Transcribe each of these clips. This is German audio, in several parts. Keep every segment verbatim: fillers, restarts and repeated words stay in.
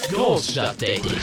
Großstadtdating.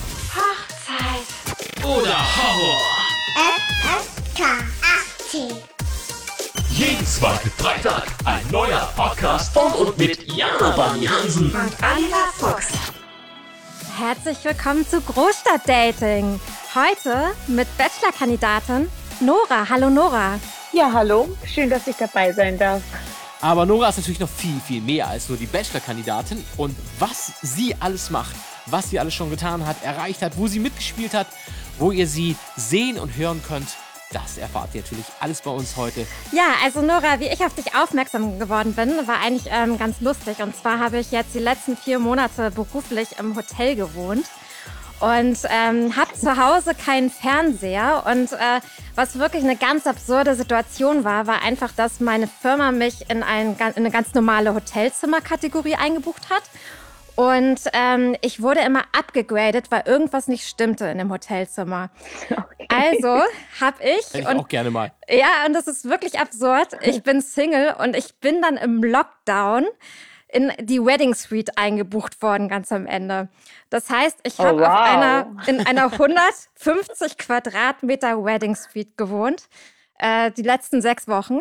Hochzeit. Oder Horror. F S K achtzig. Jeden zweiten Freitag ein neuer Podcast von und mit Jana Bunny Hansen Und Annika Fuchs. Herzlich willkommen zu Großstadtdating. Heute mit Bachelor-Kandidatin Nora. Hallo Nora. Ja, hallo. Schön, dass ich dabei sein darf. Aber Nora ist natürlich noch viel, viel mehr als nur die Bachelor-Kandidatin. Und was sie alles macht, was sie alles schon getan hat, erreicht hat, wo sie mitgespielt hat, wo ihr sie sehen und hören könnt, das erfahrt ihr natürlich alles bei uns heute. Ja, also Nora, wie ich auf dich aufmerksam geworden bin, war eigentlich ähm, ganz lustig. Und zwar habe ich jetzt die letzten vier Monate beruflich im Hotel gewohnt und ähm, habe zu Hause keinen Fernseher. Und äh, was wirklich eine ganz absurde Situation war, war einfach, dass meine Firma mich in, ein, in eine ganz normale Hotelzimmerkategorie eingebucht hat. Und ähm, ich wurde immer abgegradet, weil irgendwas nicht stimmte in dem Hotelzimmer. Okay. Also habe ich... Hätte ich und, auch gerne mal. Ja, und das ist wirklich absurd. Ich bin Single und ich bin dann im Lockdown in die Wedding Suite eingebucht worden, ganz am Ende. Das heißt, ich habe oh, wow. auf einer, in einer hundertfünfzig Quadratmeter Wedding Suite gewohnt. Äh, die letzten sechs Wochen.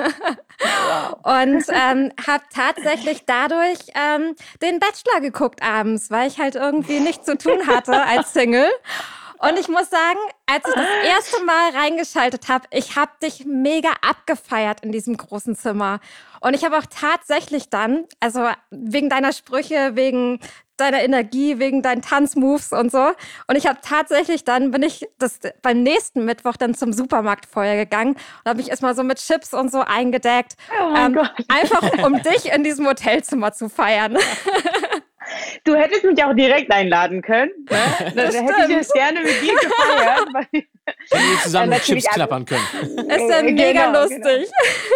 Und ähm, habe tatsächlich dadurch ähm, den Bachelor geguckt abends, weil ich halt irgendwie nichts zu tun hatte als Single. Und ich muss sagen, als ich das erste Mal reingeschaltet habe, ich habe dich mega abgefeiert in diesem großen Zimmer. Und ich habe auch tatsächlich dann, also wegen deiner Sprüche, wegen deiner Energie, wegen deinen Tanzmoves und so. Und ich habe tatsächlich dann, bin ich das beim nächsten Mittwoch dann zum Supermarkt vorher gegangen und habe mich erstmal so mit Chips und so eingedeckt. Oh mein ähm, Gott. Einfach, um dich in diesem Hotelzimmer zu feiern. Du hättest mich auch direkt einladen können. Ne? Dann hätte ich es gerne mit dir gefeiert. Weil Wenn wir zusammen Ja, mit Chips natürlich klappern können. Ist ja Äh, mega genau, lustig.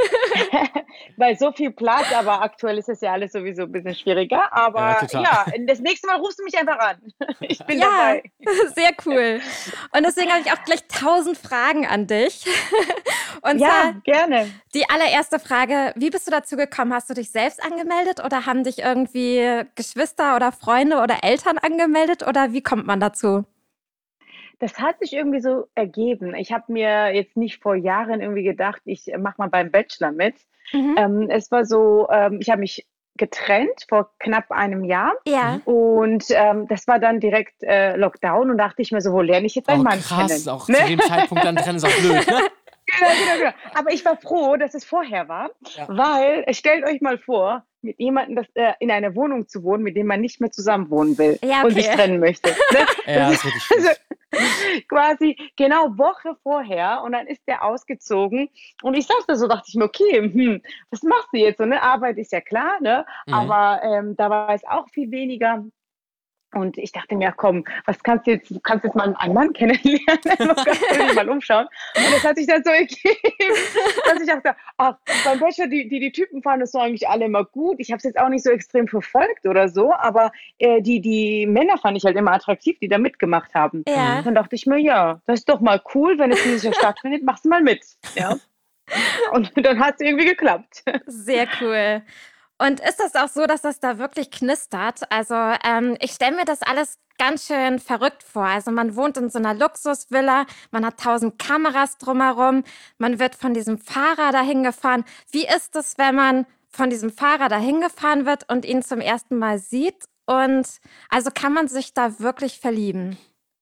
Weil so viel Platz, aber aktuell ist es ja alles sowieso ein bisschen schwieriger. Aber Ja, ja, total. das nächste Mal rufst du mich einfach an. Ich bin Ja, dabei. sehr cool. Und deswegen habe ich auch gleich tausend Fragen an dich. Und Ja, zwar gerne. die allererste Frage, wie bist du dazu gekommen? Hast du dich selbst angemeldet oder haben dich irgendwie Geschwister oder Freunde oder Eltern angemeldet oder wie kommt man dazu? Das hat sich irgendwie so ergeben. Ich habe mir jetzt nicht vor Jahren irgendwie gedacht, ich mache mal beim Bachelor mit. Mhm. Ähm, es war so, ähm, ich habe mich getrennt vor knapp einem Jahr. Ja. Und ähm, das war dann direkt äh, Lockdown und dachte ich mir so, wo lerne ich jetzt einen Oh, Mann krass, kennen? auch Ne? zu dem Zeitpunkt dann trennen ist auch blöd, ne? Genau, genau, genau. Aber ich war froh, dass es vorher war, Ja. weil äh, stellt euch mal vor, mit jemandem das, äh, in einer Wohnung zu wohnen, mit dem man nicht mehr zusammen wohnen will Ja, und sich okay. trennen möchte. Ne? Ja, Das ist richtig schwierig. also quasi genau Woche vorher und dann ist der ausgezogen und ich saß da so, dachte ich mir, okay, hm, was machst du jetzt? So, ne? Arbeit ist ja klar, ne? Mhm. Aber ähm, da war es auch viel weniger. Und ich dachte mir, komm, was kannst du jetzt, du kannst jetzt mal einen Mann kennenlernen, du kannst dich mal umschauen. Und das hat sich dann so ergeben, dass ich dachte, ach, beim Bachelor, die, die, die Typen fanden das so eigentlich alle immer gut. Ich habe es jetzt auch nicht so extrem verfolgt oder so, aber äh, die, die Männer fand ich halt immer attraktiv, die da mitgemacht haben. Ja. Dann dachte ich mir, ja, das ist doch mal cool, wenn es dieses Jahr stattfindet, machst du mal mit. Ja. Und dann hat es irgendwie geklappt. Sehr cool. Und ist das auch so, dass das da wirklich knistert? Also ähm, ich stelle mir das alles ganz schön verrückt vor. Also man wohnt in so einer Luxusvilla, man hat tausend Kameras drumherum, man wird von diesem Fahrer dahin gefahren. Wie ist es, wenn man von diesem Fahrer dahin gefahren wird und ihn zum ersten Mal sieht? Und also kann man sich da wirklich verlieben?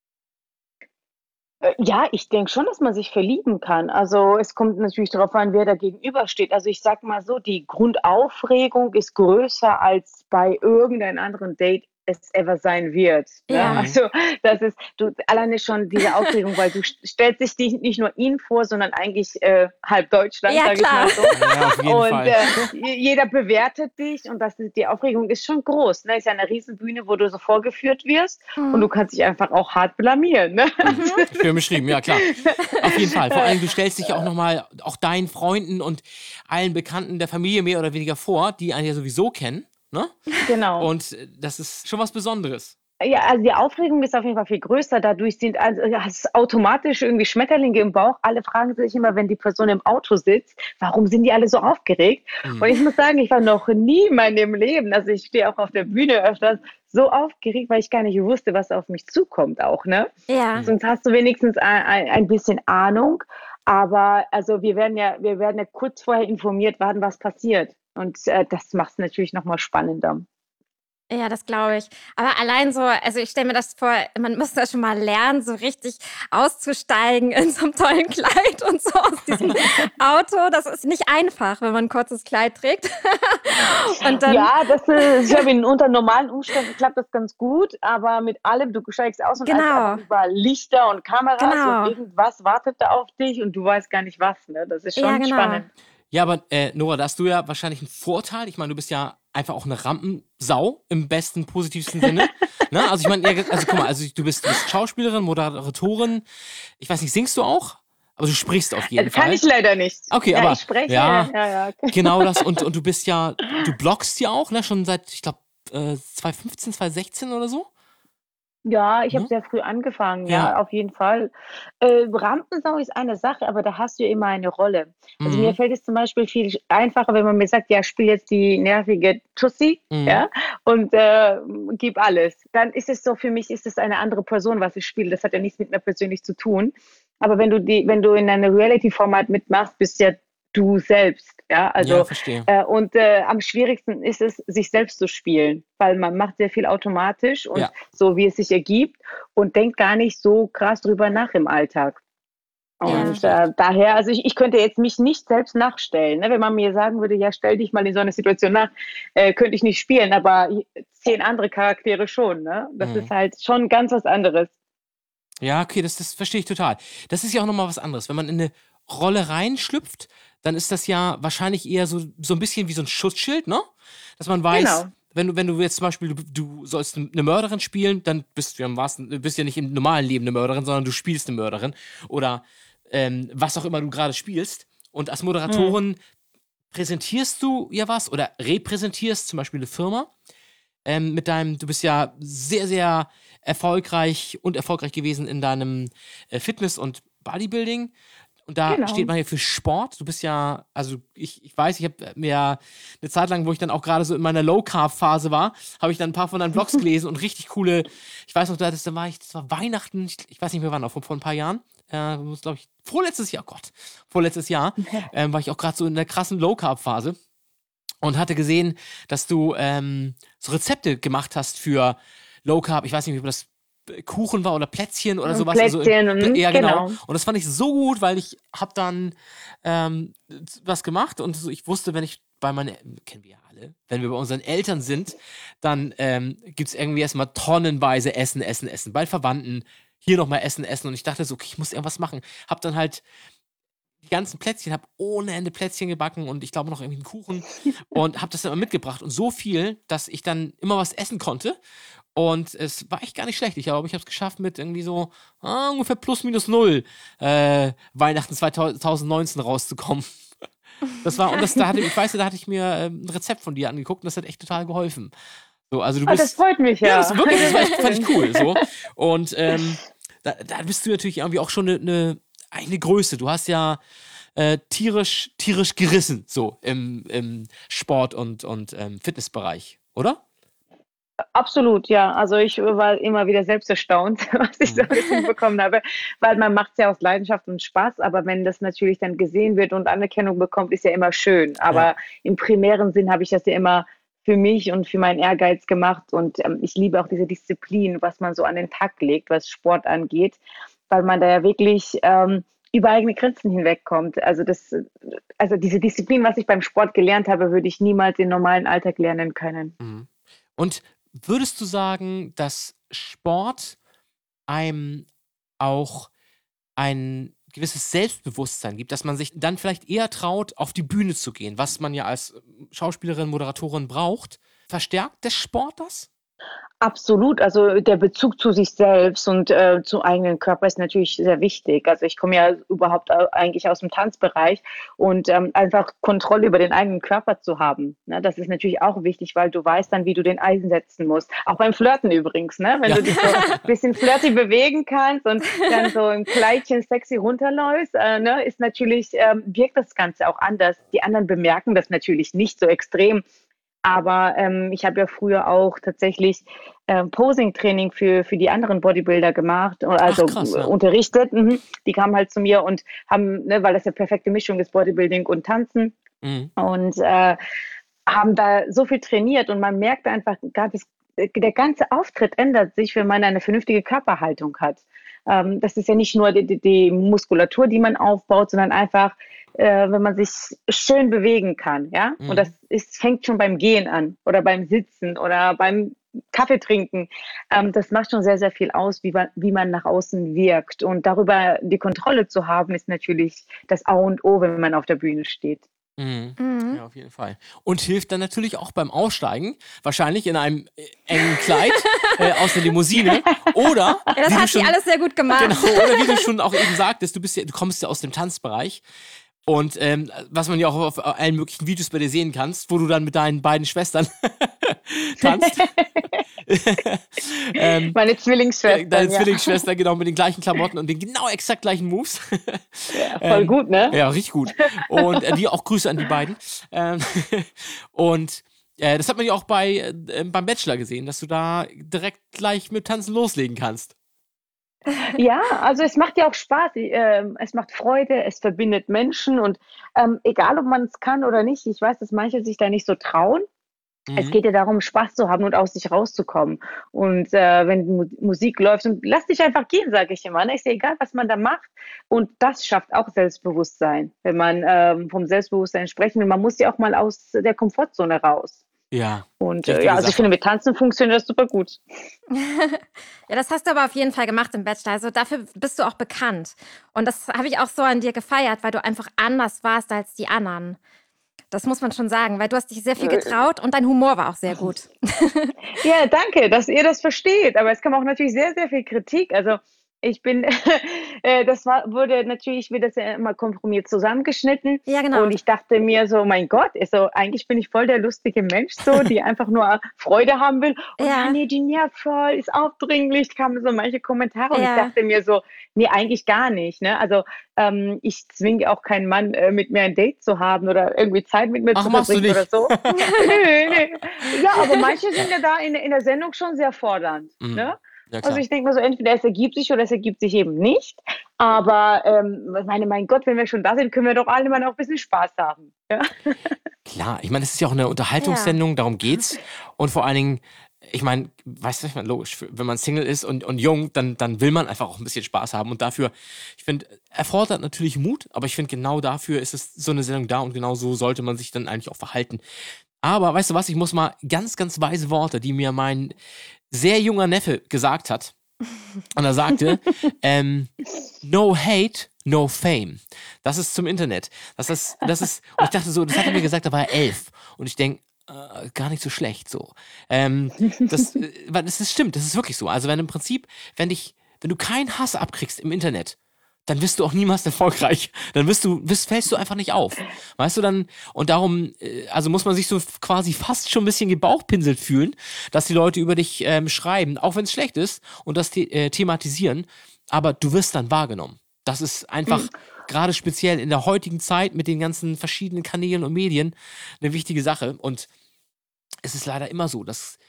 Äh, Ja, ich denke schon, dass man sich verlieben kann. Also es kommt natürlich darauf an, wer da gegenübersteht. Also ich sag mal so, die Grundaufregung ist größer als bei irgendeinem anderen Date es ever sein wird. Ne? Ja. Also das ist du alleine schon diese Aufregung, weil du st- stellst sich die, nicht nur ihn vor, sondern eigentlich äh, halb Deutschland, Ja, sag ich klar. mal so. Ja, auf jeden Und Fall. äh, j- jeder bewertet dich und das ist, die Aufregung ist schon groß. Ne? Ist ja eine Riesenbühne, wo du so vorgeführt wirst und du kannst dich einfach auch hart blamieren. Ne? Schön beschrieben, ja klar. Auf jeden Fall. Vor allem, du stellst dich ja auch nochmal auch deinen Freunden und allen Bekannten der Familie mehr oder weniger vor, die einen ja sowieso kennen. Ne? Genau. Und äh, das ist schon was Besonderes. Ja, also die Aufregung ist auf jeden Fall viel größer. Dadurch sind also ja, es ist automatisch irgendwie Schmetterlinge im Bauch. Alle fragen sich immer, wenn die Person im Auto sitzt, warum sind die alle so aufgeregt? Mhm. Und ich muss sagen, ich war noch nie in meinem Leben, also ich stehe auch auf der Bühne öfters, so aufgeregt, weil ich gar nicht wusste, was auf mich zukommt auch, ne? Ja. Sonst hast du wenigstens ein, ein, ein bisschen Ahnung. Aber also wir werden ja, wir werden ja kurz vorher informiert, wann was passiert. Und äh, das macht es natürlich nochmal spannender. Ja, das glaube ich. Aber allein so, also ich stelle mir das vor, man muss da schon mal lernen, so richtig auszusteigen in so einem tollen Kleid und so aus diesem Auto. Das ist nicht einfach, wenn man ein kurzes Kleid trägt. Und dann, Ja, das ist, ich glaube, in unter normalen Umständen klappt das ganz gut, aber mit allem, du steigst aus und Genau. hast überall Lichter und Kameras Genau. und irgendwas wartet da auf dich und du weißt gar nicht was, ne? Das ist schon Ja, genau. spannend. Ja, aber äh, Nora, da hast du ja wahrscheinlich einen Vorteil. Ich meine, du bist ja einfach auch eine Rampensau im besten, positivsten Sinne. Ne? Also ich meine, ja, also guck mal, also du bist, du bist Schauspielerin, Moderatorin. Ich weiß nicht, singst du auch? Aber du sprichst auf jeden Das Fall. kann ich leider nicht. Okay, ja, aber ich spreche. ja, Ja, ja. genau das. Und, und du bist ja, du bloggst ja auch, ne? Schon seit, ich glaube, äh, zwanzig fünfzehn, zwanzig sechzehn oder so. Ja, ich habe Ne? sehr früh angefangen, ja, Ja. auf jeden Fall. Äh, Rampensau ist eine Sache, aber da hast du immer eine Rolle. Also mir Mhm. fällt es zum Beispiel viel einfacher, wenn man mir sagt, ja, spiel jetzt die nervige Tussi, Mhm. ja, und äh, gib alles. Dann ist es so, für mich ist es eine andere Person, was ich spiele. Das hat ja nichts mit mir persönlich zu tun. Aber wenn du die, wenn du in einem Reality-Format mitmachst, bist ja du selbst, ja, also Ja, verstehe. äh, und äh, am schwierigsten ist es, sich selbst zu spielen, weil man macht sehr viel automatisch und Ja. so, wie es sich ergibt und denkt gar nicht so krass drüber nach im Alltag. Ja. Und äh, daher, also ich, ich könnte jetzt mich nicht selbst nachstellen. Ne? Wenn man mir sagen würde, ja, stell dich mal in so eine Situation nach, äh, könnte ich nicht spielen, aber zehn andere Charaktere schon. Ne? Das Mhm. ist halt schon ganz was anderes. Ja, okay, das, das verstehe ich total. Das ist ja auch nochmal was anderes. Wenn man in eine Rolle reinschlüpft, dann ist das ja wahrscheinlich eher so, so ein bisschen wie so ein Schutzschild, ne? Dass man weiß, Genau. wenn du, wenn du jetzt zum Beispiel, du, du sollst eine Mörderin spielen, dann bist du ja im wahrsten, du bist ja nicht im normalen Leben eine Mörderin, sondern du spielst eine Mörderin. Oder ähm, was auch immer du gerade spielst. Und als Moderatorin präsentierst du ja was oder repräsentierst zum Beispiel eine Firma. Ähm, mit deinem, du bist ja sehr, sehr erfolgreich und erfolgreich gewesen in deinem äh, Fitness- und Bodybuilding. Und da Genau. steht man hier für Sport. Du bist ja, also ich, ich weiß, ich habe mir eine Zeit lang, wo ich dann auch gerade so in meiner Low-Carb-Phase war, habe ich dann ein paar von deinen Blogs gelesen und richtig coole, ich weiß noch, das, da war ich, das war Weihnachten, ich, ich weiß nicht mehr wann, auch vor, vor ein paar Jahren. Äh, glaube ich, vorletztes Jahr, Gott, vorletztes Jahr, ähm, war ich auch gerade so in der krassen Low-Carb-Phase. Und hatte gesehen, dass du ähm, so Rezepte gemacht hast für Low Carb. Ich weiß nicht, ob das Kuchen war oder Plätzchen oder Und sowas. Plätzchen, also, mhm, ja, genau. genau. Und das fand ich so gut, weil ich habe dann ähm, was gemacht und so, ich wusste, wenn ich bei meinen, kennen wir ja alle, wenn wir bei unseren Eltern sind, dann ähm, gibt es irgendwie erstmal tonnenweise Essen, Essen, Essen. Bei Verwandten hier nochmal Essen, Essen. Und ich dachte so, okay, ich muss irgendwas machen. Hab dann halt die ganzen Plätzchen, habe ohne Ende Plätzchen gebacken und ich glaube noch irgendwie einen Kuchen und habe das dann immer mitgebracht und so viel, dass ich dann immer was essen konnte und es war echt gar nicht schlecht. Ich glaube, ich habe es geschafft mit irgendwie so ah, ungefähr plus minus null äh, Weihnachten zwanzig neunzehn rauszukommen. Das war, und das, da hatte, ich weiß, da hatte ich mir ähm, ein Rezept von dir angeguckt und das hat echt total geholfen. So, also du Oh, bist, das freut mich, ja. ja, das wirklich, das war echt, fand ich cool. So. Und ähm, da, da bist du natürlich irgendwie auch schon eine, eine, eine Größe. Du hast ja äh, tierisch, tierisch gerissen, so im, im Sport- und, und ähm, Fitnessbereich, oder? Absolut, ja. Also ich war immer wieder selbst erstaunt, was ich so alles hinbekommen habe, weil man macht es ja aus Leidenschaft und Spaß, aber wenn das natürlich dann gesehen wird und Anerkennung bekommt, ist ja immer schön. Aber Ja. im primären Sinn habe ich das ja immer für mich und für meinen Ehrgeiz gemacht und ähm, ich liebe auch diese Disziplin, was man so an den Tag legt, was Sport angeht, weil man da ja wirklich ähm, über eigene Grenzen hinwegkommt. Also das, also diese Disziplin, was ich beim Sport gelernt habe, würde ich niemals im normalen Alltag lernen können. Mhm. Und würdest du sagen, dass Sport einem auch ein gewisses Selbstbewusstsein gibt, dass man sich dann vielleicht eher traut, auf die Bühne zu gehen, was man ja als Schauspielerin, Moderatorin braucht? Verstärkt der Sport das? Absolut, also der Bezug zu sich selbst und äh, zum eigenen Körper ist natürlich sehr wichtig. Also ich komme ja überhaupt au- eigentlich aus dem Tanzbereich und ähm, einfach Kontrolle über den eigenen Körper zu haben. Ne? Das ist natürlich auch wichtig, weil du weißt dann, wie du den einsetzen musst. Auch beim Flirten übrigens, ne? Wenn Ja. du dich so ein bisschen flirty bewegen kannst und dann so im Kleidchen sexy runterläufst, äh, ne? Ist natürlich, ähm, wirkt das Ganze auch anders. Die anderen bemerken das natürlich nicht so extrem. Aber ähm, ich habe ja früher auch tatsächlich ähm, Posing-Training für, für die anderen Bodybuilder gemacht, also krass, ja. äh, unterrichtet. Mhm. Die kamen halt zu mir und haben, ne, weil das ja perfekte Mischung ist, Bodybuilding und Tanzen. Mhm. Und äh, haben da so viel trainiert und man merkt einfach, gar das, der ganze Auftritt ändert sich, wenn man eine vernünftige Körperhaltung hat. Ähm, das ist ja nicht nur die, die, die Muskulatur, die man aufbaut, sondern einfach, äh, wenn man sich schön bewegen kann. Ja? Mhm. Und das ist, fängt schon beim Gehen an oder beim Sitzen oder beim Kaffee trinken. Ähm, das macht schon sehr, sehr viel aus, wie man, wie man nach außen wirkt. Und darüber die Kontrolle zu haben, ist natürlich das A und O, wenn man auf der Bühne steht. Mhm. Mhm. Ja, auf jeden Fall. Und hilft dann natürlich auch beim Aussteigen, wahrscheinlich in einem äh, engen Kleid äh, aus der Limousine. Oder, Ja, das wie du hat sie schon, alles sehr gut gemacht. genau, oder wie du schon auch eben sagtest, du, bist ja, du kommst ja aus dem Tanzbereich. Und ähm, was man ja auch auf allen möglichen Videos bei dir sehen kannst, wo du dann mit deinen beiden Schwestern tanzt. ähm, Meine Zwillingsschwester. Deine ja. Zwillingsschwester, genau, mit den gleichen Klamotten und den genau exakt gleichen Moves. Ja, voll Ähm, gut, ne? Ja, richtig gut. Und äh, die auch Grüße an die beiden. Ähm, und äh, das hat man ja auch bei, äh, beim Bachelor gesehen, dass du da direkt gleich mit Tanzen loslegen kannst. Ja, also es macht ja auch Spaß. Ich, ähm, es macht Freude, es verbindet Menschen und ähm, egal, ob man es kann oder nicht, ich weiß, dass manche sich da nicht so trauen. Es Mhm. geht ja darum, Spaß zu haben und aus sich rauszukommen. Und äh, wenn Mu Musik läuft, und lass dich einfach gehen, sage ich immer. Ne? Ist ja egal, was man da macht. Und das schafft auch Selbstbewusstsein, wenn man ähm, vom Selbstbewusstsein sprechen will. Man muss ja auch mal aus der Komfortzone raus. Ja. Und äh, Richtige ja, also ich Sache. finde, mit Tanzen funktioniert das super gut. Ja, das hast du aber auf jeden Fall gemacht im Bachelor. Also dafür bist du auch bekannt. Und das habe ich auch so an dir gefeiert, weil du einfach anders warst als die anderen. Das muss man schon sagen, weil du hast dich sehr viel getraut und dein Humor war auch sehr gut. Ja, danke, dass ihr das versteht. Aber es kam auch natürlich sehr, sehr viel Kritik. Also ich bin, äh, das war, wurde natürlich, wird das ja immer komprimiert zusammengeschnitten. Ja, genau. Und ich dachte mir so, mein Gott, ist so, eigentlich bin ich voll der lustige Mensch, so, die einfach nur Freude haben will. Und Ja. ja, nee, die nervt voll, ist aufdringlich, kamen so manche Kommentare. Und Ja. ich dachte mir so, nee, eigentlich gar nicht. Ne? Also ähm, ich zwinge auch keinen Mann, äh, mit mir ein Date zu haben oder irgendwie Zeit mit mir Ach, zu machst du verbringen nicht? oder so. nee, nee. Ja, aber manche sind ja da in, in der Sendung schon sehr fordernd. Mhm. Ne? Ja, klar. Also ich denke mal so, entweder es ergibt sich oder es ergibt sich eben nicht. Aber ähm, ich meine, mein Gott, wenn wir schon da sind, können wir doch alle mal auch ein bisschen Spaß haben. Ja? Klar, ich meine, es ist ja auch eine Unterhaltungssendung, darum geht's. Und vor allen Dingen, ich meine, weißt du, ich meine, logisch, wenn man Single ist und, und jung, dann, dann will man einfach auch ein bisschen Spaß haben. Und dafür, ich finde, erfordert natürlich Mut, aber ich finde, genau dafür ist es so eine Sendung da und genau so sollte man sich dann eigentlich auch verhalten. Aber weißt du was, ich muss mal ganz, ganz weise Worte, die mir mein sehr junger Neffe gesagt hat. Und er sagte, ähm, no hate, no fame. Das ist zum Internet. Das ist, das ist, und ich dachte so, das hat er mir gesagt, da war er elf. Und ich denke, äh, gar nicht so schlecht so. Ähm, das, äh, weil das ist, stimmt, das ist wirklich so. Also wenn im Prinzip, wenn dich, wenn du keinen Hass abkriegst im Internet, dann wirst du auch niemals erfolgreich. Dann wirst du, wirst, fällst du einfach nicht auf. Weißt du, dann, und darum, äh, also muss man sich so quasi fast schon ein bisschen gebauchpinselt fühlen, dass die Leute über dich ähm, schreiben, auch wenn es schlecht ist und das the äh, thematisieren, aber du wirst dann wahrgenommen. Das ist einfach gerade speziell in der heutigen Zeit mit den ganzen verschiedenen Kanälen und Medien eine wichtige Sache. Und es ist leider immer so, dass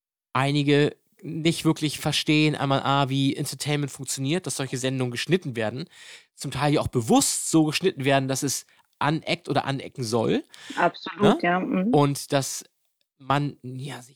einige nicht wirklich verstehen, einmal A, wie Entertainment funktioniert, dass solche Sendungen geschnitten werden, zum Teil ja auch bewusst so geschnitten werden, dass es aneckt oder anecken soll. Absolut, Ne? ja. Mhm. Und dass man ja sich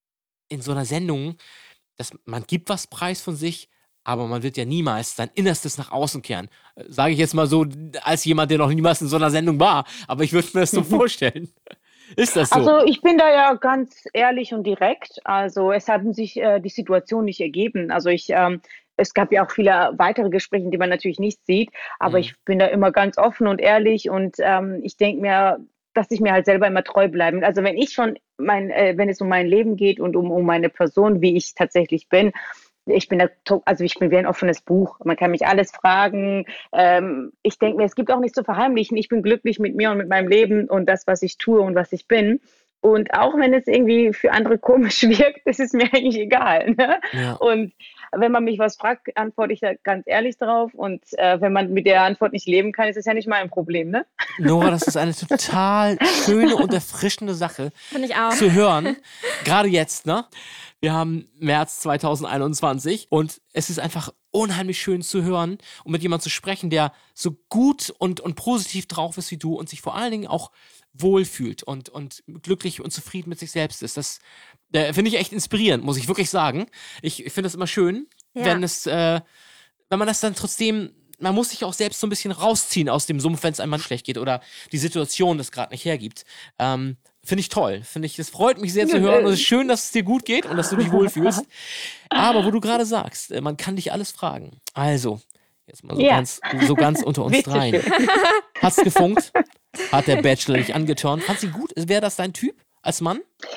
in so einer Sendung, dass man gibt was preis von sich, aber man wird ja niemals sein Innerstes nach außen kehren. Äh, Sage ich jetzt mal so, als jemand, der noch niemals in so einer Sendung war, aber ich würde mir das so vorstellen. Ist das so? Also ich bin da ja ganz ehrlich und direkt. Also es haben sich äh, die Situation nicht ergeben. Also ich, ähm, es gab ja auch viele weitere Gespräche, die man natürlich nicht sieht, aber Mhm. ich bin da immer ganz offen und ehrlich und ähm, ich denke mir, dass ich mir halt selber immer treu bleibe. Also wenn ich schon, mein, äh, wenn es um mein Leben geht und um, um meine Person, wie ich tatsächlich bin, ich bin, da, also ich bin wie ein offenes Buch. Man kann mich alles fragen. Ähm, ich denke mir, es gibt auch nichts zu verheimlichen. Ich bin glücklich mit mir und mit meinem Leben und das, was ich tue und was ich bin. Und auch wenn es irgendwie für andere komisch wirkt, das ist mir eigentlich egal. Ne? Ja. Und wenn man mich was fragt, antworte ich da ganz ehrlich drauf. Und äh, wenn man mit der Antwort nicht leben kann, ist es ja nicht mein Problem. Ne? Nora, das ist eine total schöne und erfrischende Sache Finde ich auch. zu hören. Gerade jetzt, ne? Wir haben März zweitausendeinundzwanzig und es ist einfach unheimlich schön zu hören und mit jemandem zu sprechen, der so gut und, und positiv drauf ist wie du und sich vor allen Dingen auch wohlfühlt und, und glücklich und zufrieden mit sich selbst ist. Das äh, finde ich echt inspirierend, muss ich wirklich sagen. Ich, ich finde das immer schön, Ja. wenn es, äh, wenn man das dann trotzdem, man muss sich auch selbst so ein bisschen rausziehen aus dem Sumpf, wenn es einem mal schlecht geht oder die Situation das gerade nicht hergibt. Ähm, Finde ich toll. Finde ich, das freut mich sehr zu hören. Und es ist schön, dass es dir gut geht und dass du dich wohlfühlst. Aber wo du gerade sagst, äh, man kann dich alles fragen. Also, jetzt mal so, Ja. ganz, so ganz unter uns Bitte dreien. schön. Hat's gefunkt? Hat der Bachelor dich angeturnt? Fand sie gut? Wäre das dein Typ als Mann?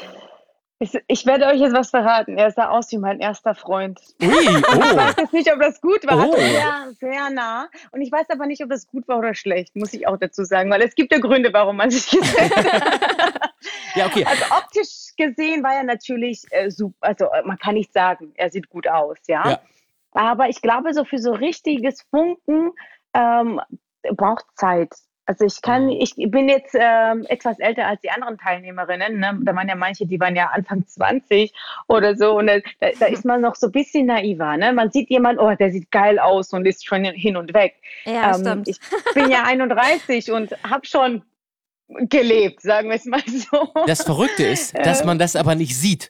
Ich, ich werde euch jetzt was verraten. Er sah aus wie mein erster Freund. Ui, Ich oh. weiß jetzt nicht, ob das gut war. Oh. Also sehr, sehr nah. Und ich weiß aber nicht, ob das gut war oder schlecht, muss ich auch dazu sagen. Weil es gibt ja Gründe, warum man sich getrennt hat. Ja, okay. Also optisch gesehen war er natürlich äh, super. Also äh, man kann nicht sagen, er sieht gut aus, ja. Ja. Aber ich glaube, so für so richtiges Funken ähm, braucht Zeit. Also ich kann, ich bin jetzt ähm, etwas älter als die anderen Teilnehmerinnen. Ne? Da waren ja manche, die waren ja Anfang zwanzig oder so. Und da, da da ist man noch so ein bisschen naiver. Ne? Man sieht jemanden, oh, der sieht geil aus und ist schon hin und weg. Ja, Ähm, stimmt. ich bin ja einunddreißig und habe schon gelebt, sagen wir es mal so. Das Verrückte ist, dass man das aber nicht sieht.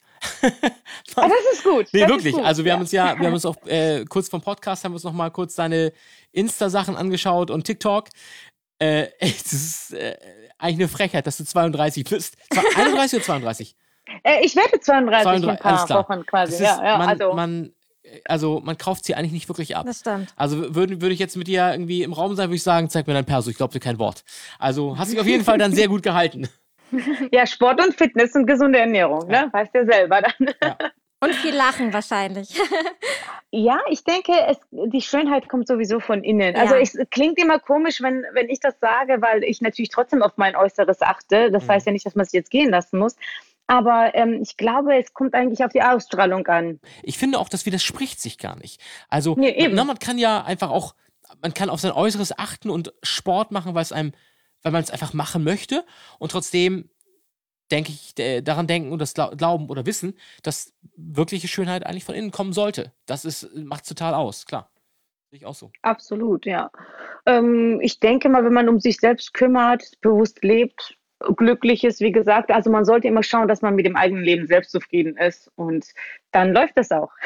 Aber das ist gut. Nee, das wirklich. Ist gut. Also wir ja. haben uns ja, wir haben uns auch äh, kurz vom Podcast, haben wir uns noch mal kurz deine Insta-Sachen angeschaut und TikTok. Äh, es ist äh, eigentlich eine Frechheit, dass du zweiunddreißig bist. Zwei- einunddreißig oder zweiunddreißig? Äh, ich werde zweiunddreißig in ein zweiunddreißig, paar alles klar. Wochen quasi. Das ist, ja, ja, man, also. man, also man kauft sie eigentlich nicht wirklich ab. Das stimmt. Also würde würd ich jetzt mit dir irgendwie im Raum sein, würde ich sagen, zeig mir dein Perso, ich glaube dir kein Wort. Also hast dich auf jeden Fall dann sehr gut gehalten. Ja, Sport und Fitness und gesunde Ernährung, ne? Weißt du ja selber dann. Ja. Und viel Lachen wahrscheinlich. Ja, ich denke, es, die Schönheit kommt sowieso von innen. Also Ja. es klingt immer komisch, wenn, wenn ich das sage, weil ich natürlich trotzdem auf mein Äußeres achte. Das Mhm. heißt ja nicht, dass man sich jetzt gehen lassen muss. Aber ähm, ich glaube, es kommt eigentlich auf die Ausstrahlung an. Ich finde auch, das widerspricht sich gar nicht. Also, Nee, eben. na, man kann ja einfach auch, man kann auf sein Äußeres achten und Sport machen, weil es einem, weil man es einfach machen möchte und trotzdem denke ich, äh, daran denken und das glau- glauben oder wissen, dass wirkliche Schönheit eigentlich von innen kommen sollte. Das ist, macht total aus, klar. Sehe ich auch so. Absolut, ja. Ähm, ich denke mal, wenn man um sich selbst kümmert, bewusst lebt, glücklich ist, wie gesagt, also man sollte immer schauen, dass man mit dem eigenen Leben selbst zufrieden ist und dann läuft das auch.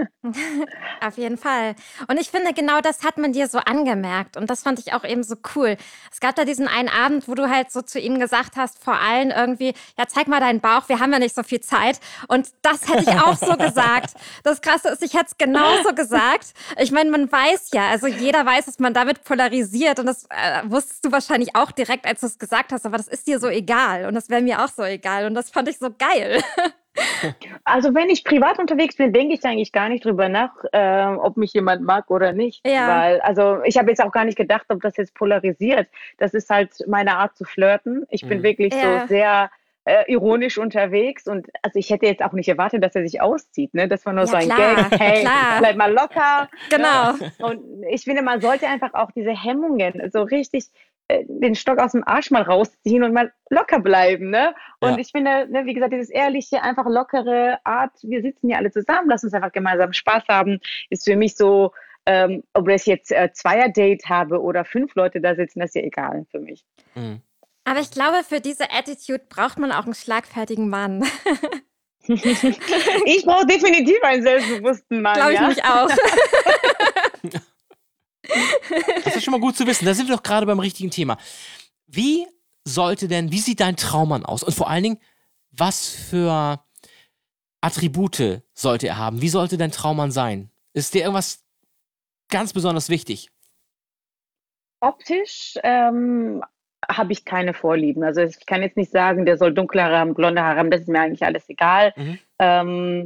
Auf jeden Fall. Und ich finde, genau das hat man dir so angemerkt. Und das fand ich auch eben so cool. Es gab da diesen einen Abend, wo du halt so zu ihm gesagt hast, vor allen irgendwie, ja, zeig mal deinen Bauch, wir haben ja nicht so viel Zeit. Und das hätte ich auch so gesagt. Das Krasse ist, ich hätte es genauso gesagt. Ich meine, man weiß ja, also jeder weiß, dass man damit polarisiert. Und das äh, wusstest du wahrscheinlich auch direkt, als du es gesagt hast. Aber das ist dir so egal. Und das wäre mir auch so egal. Und das fand ich so geil. Also wenn ich privat unterwegs bin, denke ich eigentlich gar nicht drüber nach, äh, ob mich jemand mag oder nicht. Ja. Weil, also ich habe jetzt auch gar nicht gedacht, ob das jetzt polarisiert. Das ist halt meine Art zu flirten. Ich bin Mhm. wirklich Ja. so sehr äh, ironisch unterwegs und also ich hätte jetzt auch nicht erwartet, dass er sich auszieht. Ne? Das war nur Ja, so ein klar, Gag. Hey, klar. bleib mal locker. Genau. Und ich finde, man sollte einfach auch diese Hemmungen so richtig äh, den Stock aus dem Arsch mal rausziehen und mal locker bleiben. Ne? Und Ja. ich finde, ne, wie gesagt, dieses ehrliche, einfach lockere Art, wir sitzen hier alle zusammen, lass uns einfach gemeinsam Spaß haben, ist für mich so, ähm, ob ich jetzt äh, Zweier-Date habe oder fünf Leute da sitzen, das ist ja egal für mich. Mhm. Aber ich glaube, für diese Attitude braucht man auch einen schlagfertigen Mann. Ich brauche definitiv einen selbstbewussten Mann. Glaube ich ja? nämlich auch. Das ist schon mal gut zu wissen. Da sind wir doch gerade beim richtigen Thema. Wie sollte denn, wie sieht dein Traummann aus? Und vor allen Dingen, was für Attribute sollte er haben? Wie sollte dein Traummann sein? Ist dir irgendwas ganz besonders wichtig? Optisch ähm, habe ich keine Vorlieben. Also ich kann jetzt nicht sagen, der soll dunkle Haare haben, blonde Haare haben, das ist mir eigentlich alles egal. Mhm. Ähm,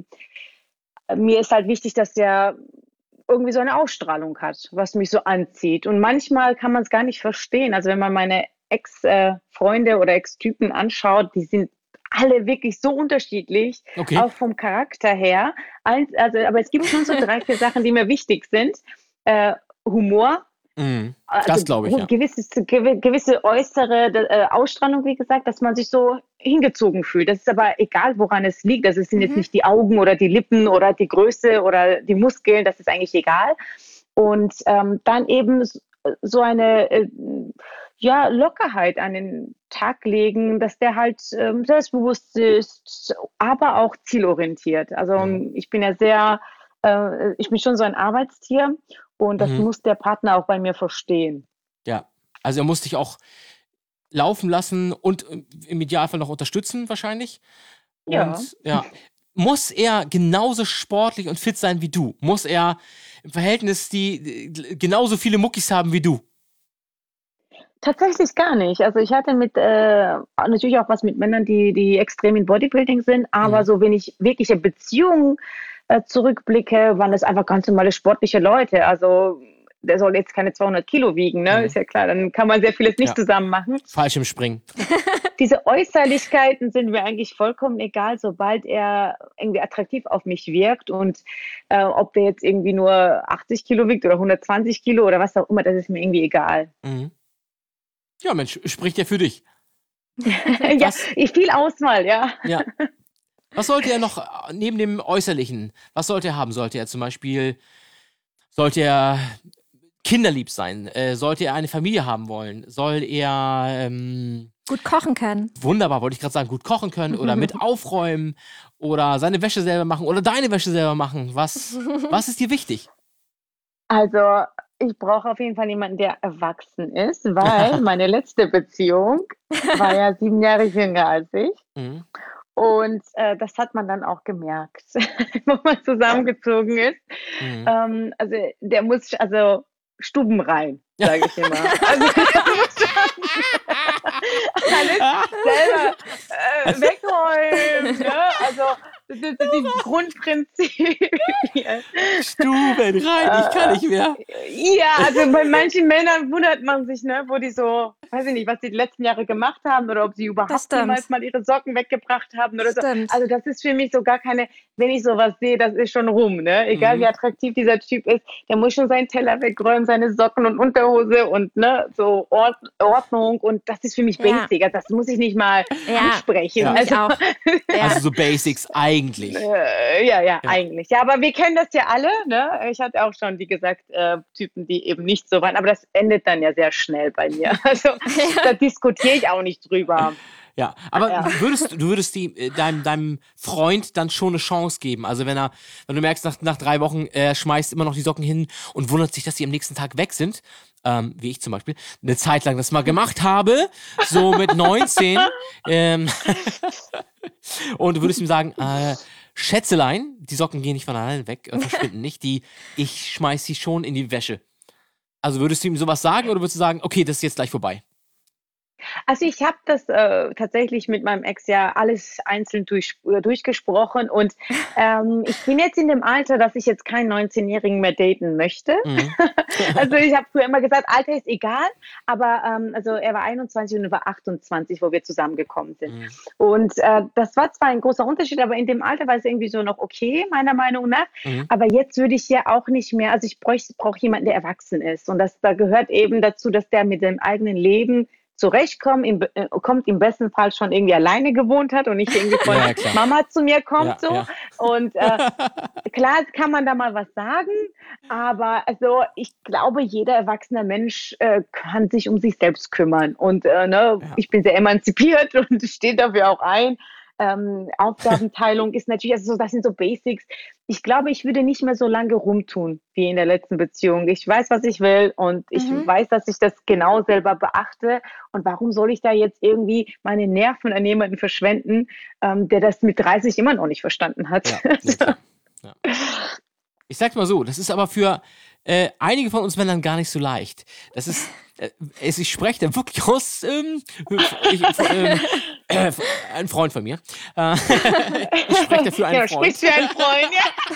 mir ist halt wichtig, dass der irgendwie so eine Ausstrahlung hat, was mich so anzieht. Und manchmal kann man es gar nicht verstehen. Also wenn man meine Ex-Freunde oder Ex-Typen anschaut, die sind alle wirklich so unterschiedlich, Okay. auch vom Charakter her. Eins, also, aber es gibt schon so drei, vier Sachen, die mir wichtig sind. Äh, Humor, Mhm. also Das glaube ich, ja. gewisses, gewi- gewisse äußere äh, Ausstrahlung, wie gesagt, dass man sich so hingezogen fühlt. Das ist aber egal, woran es liegt. Das sind jetzt Mhm. nicht die Augen oder die Lippen oder die Größe oder die Muskeln, das ist eigentlich egal. Und ähm, dann eben s- so eine äh, ja, Lockerheit an den Tag legen, dass der halt ähm, selbstbewusst ist, aber auch zielorientiert. Also Mhm. ich bin ja sehr, äh, ich bin schon so ein Arbeitstier und das Mhm. muss der Partner auch bei mir verstehen. Ja. Also er muss dich auch laufen lassen und im Idealfall noch unterstützen, wahrscheinlich. Ja. Und ja. Muss er genauso sportlich und fit sein wie du? Muss er im Verhältnis die, die genauso viele Muckis haben wie du? Tatsächlich gar nicht. Also ich hatte mit äh, natürlich auch was mit Männern, die, die extrem in Bodybuilding sind, aber Mhm. so wenn ich wirkliche Beziehungen äh, zurückblicke, waren das einfach ganz normale sportliche Leute. Also der soll jetzt keine zweihundert Kilo wiegen, ne? Mhm. Ist ja klar, dann kann man sehr vieles nicht Ja. zusammen machen. Falsch im Springen. Diese Äußerlichkeiten sind mir eigentlich vollkommen egal, sobald er irgendwie attraktiv auf mich wirkt und äh, ob der jetzt irgendwie nur achtzig Kilo wiegt oder hundertzwanzig Kilo oder was auch immer, das ist mir irgendwie egal. Mhm. Ja, Mensch, spricht ja für dich. Ja, Was, viel Auswahl, ja. ja. Was sollte er noch äh, neben dem Äußerlichen, was sollte er haben? Sollte er zum Beispiel, sollte er kinderlieb sein? Äh, sollte er eine Familie haben wollen? Soll er, ähm, Gut kochen können. wunderbar, wollte ich gerade sagen, gut kochen können oder mit aufräumen oder seine Wäsche selber machen oder deine Wäsche selber machen? Was, was ist dir wichtig? Also, ich brauche auf jeden Fall jemanden, der erwachsen ist, weil meine letzte Beziehung war ja sieben Jahre jünger als ich. Mhm. Und äh, das hat man dann auch gemerkt, wo man zusammengezogen ist. Mhm. Ähm, also, der muss, also stubenrein, sage ich immer. Also, der muss schon alles selber äh, wegräumen. Ne? Also, das sind so die Grundprinzipien. Stuben rein, ich kann nicht mehr. Ja, also bei manchen Männern wundert man sich, ne, wo die so, weiß ich nicht, was sie die letzten Jahre gemacht haben oder ob sie Das überhaupt stimmt. jemals mal ihre Socken weggebracht haben oder so. Stimmt. Also das ist für mich so gar keine, wenn ich sowas sehe, das ist schon rum, ne? Egal Mhm. wie attraktiv dieser Typ ist, der muss schon seinen Teller wegräumen, seine Socken und Unterhose und ne, so Ord Ordnung und das ist für mich Ja. basic. Also das muss ich nicht mal Ja, ansprechen. Ja. für mich Also, auch. Ja. Also so Basics eigentlich. äh, ja, ja, Ja. eigentlich. Ja, aber wir kennen das ja alle, ne? Ich hatte auch schon, wie gesagt, äh, Typen, die eben nicht so waren, aber das endet dann ja sehr schnell bei mir. Also da diskutiere ich auch nicht drüber. Ja, aber Ja. würdest du würdest die, äh, deinem, deinem Freund dann schon eine Chance geben? Also wenn er, wenn du merkst, nach, nach drei Wochen, er schmeißt immer noch die Socken hin und wundert sich, dass die am nächsten Tag weg sind, ähm, wie ich zum Beispiel, eine Zeit lang das mal gemacht habe, so mit neunzehn, ähm, und du würdest ihm sagen, äh, Schätzelein, die Socken gehen nicht von alleine weg, äh, verschwinden nicht, die, ich schmeiß sie schon in die Wäsche. Also würdest du ihm sowas sagen oder würdest du sagen, okay, das ist jetzt gleich vorbei? Also ich habe das äh, tatsächlich mit meinem Ex ja alles einzeln durch, äh, durchgesprochen und ähm, ich bin jetzt in dem Alter, dass ich jetzt keinen neunzehnjährigen mehr daten möchte. Mhm. Also ich habe früher immer gesagt, Alter ist egal, aber ähm, also er war einundzwanzig und er war achtundzwanzig, wo wir zusammengekommen sind. Mhm. Und äh, das war zwar ein großer Unterschied, aber in dem Alter war es irgendwie so noch okay, meiner Meinung nach. Mhm. Aber jetzt würde ich ja auch nicht mehr, also ich brauche brauch jemanden, der erwachsen ist. Und das, da gehört eben dazu, dass der mit dem eigenen Leben zurechtkommt, im, äh, kommt im besten Fall schon irgendwie alleine gewohnt hat und nicht irgendwie von Ja, klar. Mama zu mir kommt Ja, so. ja. Und äh, klar kann man da mal was sagen, aber also ich glaube, jeder erwachsene Mensch äh, kann sich um sich selbst kümmern. Und äh, ne, Ja. ich bin sehr emanzipiert und stehe dafür auch ein. Ähm, Aufgabenteilung ist natürlich, also so, das sind so Basics. Ich glaube, ich würde nicht mehr so lange rumtun wie in der letzten Beziehung. Ich weiß, was ich will und ich Mhm. weiß, dass ich das genau selber beachte. Und warum soll ich da jetzt irgendwie meine Nerven an jemanden verschwenden, ähm, der das mit dreißig immer noch nicht verstanden hat? Ja, nee, klar. Ja. Ich sag's mal so, das ist aber für äh, einige von uns Männern gar nicht so leicht. Das ist, äh, es- ich spreche da wirklich aus, ähm, ich, ähm, äh, ein Freund von mir. Äh, ich spreche dafür einen Ja, Freund. sprichst für einen Freund,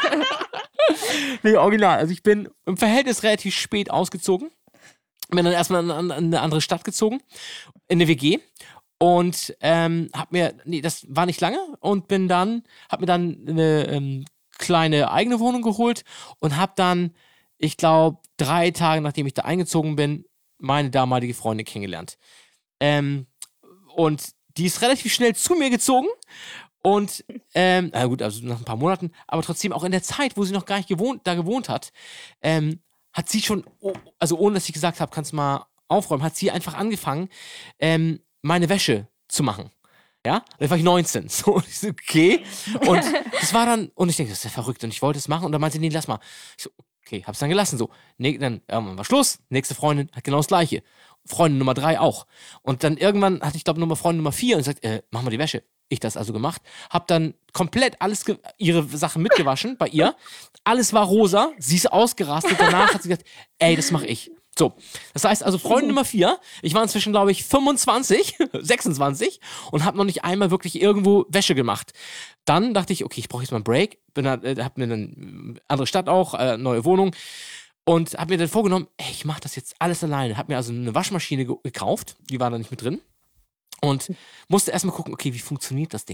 ja. Nee, original. Also ich bin im Verhältnis relativ spät ausgezogen. Bin dann erstmal in, in eine andere Stadt gezogen, in eine W G. Und ähm, hab mir, nee, das war nicht lange. Und bin dann, hab mir dann eine ähm, kleine eigene Wohnung geholt und hab dann, ich glaube, drei Tage nachdem ich da eingezogen bin, meine damalige Freundin kennengelernt. Ähm, und die ist relativ schnell zu mir gezogen. Und, ähm, na gut, also nach ein paar Monaten, aber trotzdem auch in der Zeit, wo sie noch gar nicht gewohnt, da gewohnt hat, ähm, hat sie schon, oh, also ohne dass ich gesagt habe, kannst du mal aufräumen, hat sie einfach angefangen, ähm, meine Wäsche zu machen. Ja, da war ich neunzehn. So, und ich so, okay. Und das war dann, und ich denke, das ist ja verrückt. Und ich wollte es machen. Und dann meinte sie, nee, lass mal. Ich so, okay, hab's dann gelassen. So, nee, dann irgendwann war Schluss. Nächste Freundin hat genau das Gleiche. Freundin Nummer drei auch. Und dann irgendwann hatte ich, glaube Nummer Freundin Nummer vier und gesagt, äh, mach mal die Wäsche. Ich das also gemacht. Hab dann komplett alles, ge- ihre Sachen mitgewaschen bei ihr. Alles war rosa. Sie ist ausgerastet. Danach hat sie gesagt, ey, das mache ich. So, das heißt also Freundin Nummer vier, ich war inzwischen, glaube ich, fünfundzwanzig, sechsundzwanzig und habe noch nicht einmal wirklich irgendwo Wäsche gemacht. Dann dachte ich, okay, ich brauche jetzt mal einen Break, bin da, äh, hab mir dann äh, andere Stadt auch, äh, neue Wohnung und habe mir dann vorgenommen, ey, ich mache das jetzt alles alleine. Habe mir also eine Waschmaschine ge- gekauft, die war da nicht mit drin und musste erstmal gucken, okay, wie funktioniert das Ding?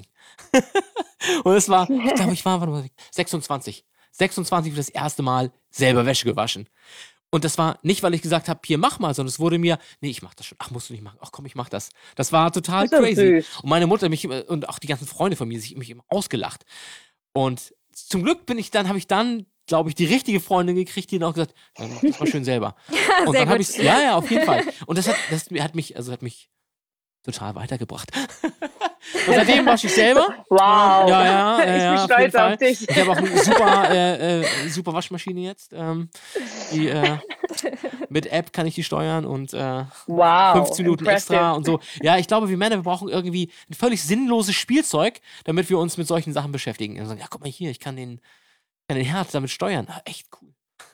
Und es war, ich glaube, ich war, warte mal, sechsundzwanzig. sechsundzwanzig für das erste Mal selber Wäsche gewaschen. Und das war nicht, weil ich gesagt habe, hier mach mal, sondern es wurde mir, nee, ich mach das schon. Ach, musst du nicht machen. Ach komm, ich mach das. Das war total Das ist crazy. süß. Und meine Mutter mich immer- und auch die ganzen Freunde von mir sich mich immer ausgelacht. Und zum Glück bin ich dann, habe ich dann, glaube ich, die richtige Freundin gekriegt, die dann auch gesagt, ja, mach das mal schön selber. Und sehr dann habe gut. ich ja, ja, auf jeden Fall. Und das hat, das hat mich, also hat mich total weitergebracht. Und seitdem wasche ich selber. Wow. Ja, ja, ja, ich ja, bin auf stolz jeden Fall. auf dich. Ich habe auch eine super, äh, äh, super Waschmaschine jetzt. Ähm, die, äh, mit App kann ich die steuern und äh, Wow. fünfzehn Minuten impressive. extra und so. Ja, ich glaube, wir Männer, wir brauchen irgendwie ein völlig sinnloses Spielzeug, damit wir uns mit solchen Sachen beschäftigen. Und sagen, ja, guck mal hier, ich kann den, kann den Herd damit steuern. Ah, echt cool.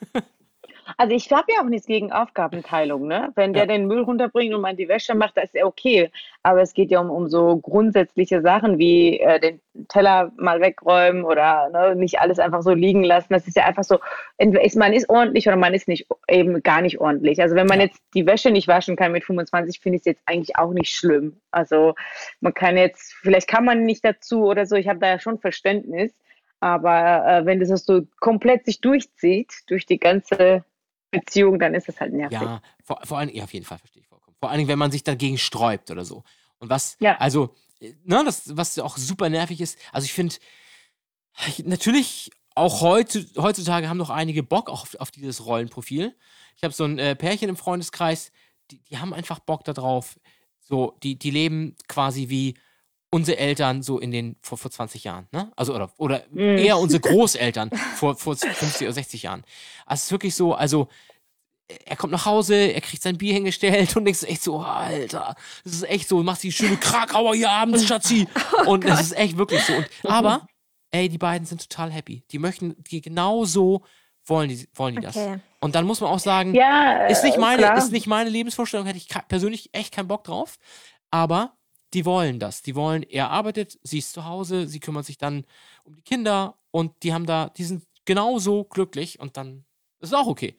Also ich habe ja auch nichts gegen Aufgabenteilung, ne? Wenn der Ja. den Müll runterbringt und man die Wäsche macht, das ist ja okay. Aber es geht ja um, um so grundsätzliche Sachen wie äh, den Teller mal wegräumen oder ne, nicht alles einfach so liegen lassen. Das ist ja einfach so, entweder ist man ist ordentlich oder man ist nicht eben gar nicht ordentlich. Also wenn man Ja. jetzt die Wäsche nicht waschen kann mit fünfundzwanzig, finde ich es jetzt eigentlich auch nicht schlimm. Also man kann jetzt, vielleicht kann man nicht dazu oder so, ich habe da ja schon Verständnis. Aber äh, wenn das so komplett sich durchzieht, durch die ganze Beziehung, dann ist es halt nervig. Ja, vor, vor allem, ja, auf jeden Fall verstehe ich vollkommen. Vor allen Dingen, wenn man sich dagegen sträubt oder so. Und was, Ja. also, äh, ne, das, was auch super nervig ist, also ich finde, natürlich auch heute, heutzutage haben noch einige Bock auf, auf dieses Rollenprofil. Ich habe so ein äh, Pärchen im Freundeskreis, die, die haben einfach Bock darauf. So, die, die leben quasi wie unsere Eltern so in den, vor, vor zwanzig Jahren, ne? Also, oder, oder Mhm. eher unsere Großeltern vor, vor fünfzig oder sechzig Jahren. Also, es ist wirklich so, also, er kommt nach Hause, er kriegt sein Bier hingestellt und denkst echt so, Alter, das ist echt so, du machst die schöne Krakauer hier abends, Schatzi. Und das ist echt wirklich so. Und, aber, ey, die beiden sind total happy. Die möchten, die genau so wollen die, wollen die das. Okay. Und dann muss man auch sagen, Ja, ist nicht äh, meine, klar. ist nicht meine Lebensvorstellung, hätte ich ka- persönlich echt keinen Bock drauf. Aber die wollen das. Die wollen, er arbeitet, sie ist zu Hause, sie kümmert sich dann um die Kinder und die haben da, die sind genauso glücklich und dann ist es auch okay.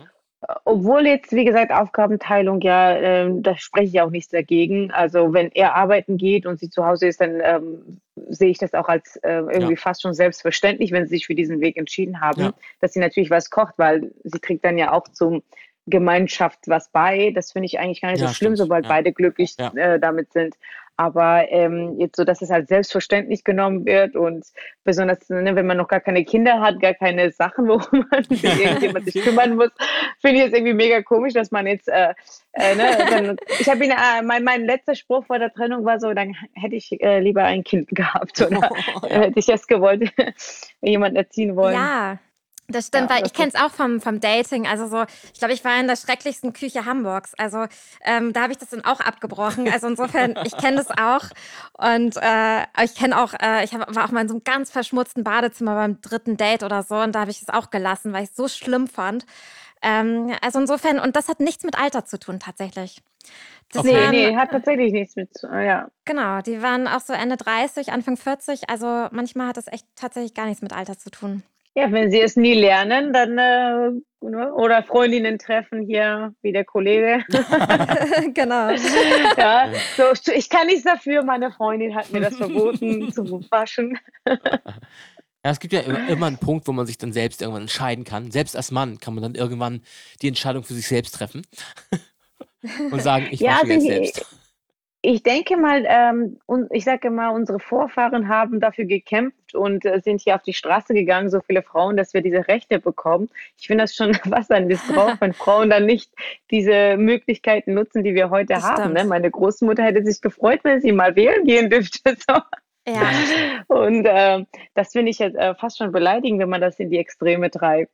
Obwohl jetzt, wie gesagt, Aufgabenteilung, ja, ähm, da spreche ich auch nichts dagegen. Also wenn er arbeiten geht und sie zu Hause ist, dann ähm, sehe ich das auch als äh, irgendwie Ja. fast schon selbstverständlich, wenn sie sich für diesen Weg entschieden haben, Ja. dass sie natürlich was kocht, weil sie trägt dann ja auch zum Gemeinschaft was bei. Das finde ich eigentlich gar nicht Ja, so schlimm, stimmt. sobald Ja. beide glücklich Ja. äh, damit sind. Aber ähm, jetzt so, dass es halt selbstverständlich genommen wird und besonders, ne, wenn man noch gar keine Kinder hat, gar keine Sachen, worum man sich irgendjemand sich kümmern muss, finde ich es irgendwie mega komisch, dass man jetzt, äh, äh, ne, dann, ich habe ihn, äh, mein, mein letzter Spruch vor der Trennung war so, dann hätte ich äh, lieber ein Kind gehabt oder äh, hätte ich das gewollt, jemand erziehen wollen. Ja, das stimmt, Ja, weil das ich kenne es auch vom, vom Dating. Also so, ich glaube, ich war in der schrecklichsten Küche Hamburgs. Also ähm, da habe ich das dann auch abgebrochen. Also insofern, ich kenne das auch. Und äh, ich kenne auch, äh, ich hab, war auch mal in so einem ganz verschmutzten Badezimmer beim dritten Date oder so. Und da habe ich es auch gelassen, weil ich es so schlimm fand. Ähm, also insofern, und das hat nichts mit Alter zu tun tatsächlich. Das Nee, waren, nee, hat tatsächlich nichts mit, zu- ja. genau, die waren auch so Ende dreißig, Anfang vierzig. Also manchmal hat das echt tatsächlich gar nichts mit Alter zu tun. Ja, wenn sie es nie lernen, dann, äh, ne, oder Freundinnen treffen hier, wie der Kollege. Genau. Ja, so, ich kann nichts dafür, meine Freundin hat mir das verboten zu waschen. Ja, es gibt ja immer, immer einen Punkt, wo man sich dann selbst irgendwann entscheiden kann. Selbst als Mann kann man dann irgendwann die Entscheidung für sich selbst treffen und sagen, ich Ja, wasche also jetzt ich, selbst. ich denke mal, ähm, und ich sage mal, unsere Vorfahren haben dafür gekämpft und äh, sind hier auf die Straße gegangen, so viele Frauen, dass wir diese Rechte bekommen. Ich finde das schon was ein Missbrauch, wenn Frauen dann nicht diese Möglichkeiten nutzen, die wir heute Das haben. Ne? stimmt. Meine Großmutter hätte sich gefreut, wenn sie mal wählen gehen dürfte. So. Ja, Und äh, das finde ich jetzt äh, fast schon beleidigend, wenn man das in die Extreme treibt.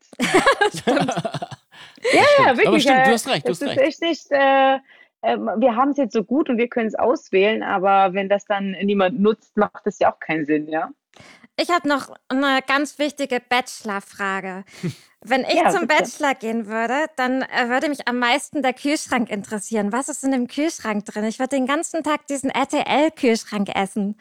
Ja, ja, wirklich. Aber stimmt, du äh, hast recht, du Es hast ist recht. echt nicht, äh, ähm, wir haben es jetzt so gut und wir können es auswählen, aber wenn das dann niemand nutzt, macht das ja auch keinen Sinn, ja? ich habe noch eine ganz wichtige Bachelor-Frage. Wenn ich Ja, zum bitte. Bachelor gehen würde, dann äh, würde mich am meisten der Kühlschrank interessieren. Was ist in dem Kühlschrank drin? Ich würde den ganzen Tag diesen R T L-Kühlschrank essen.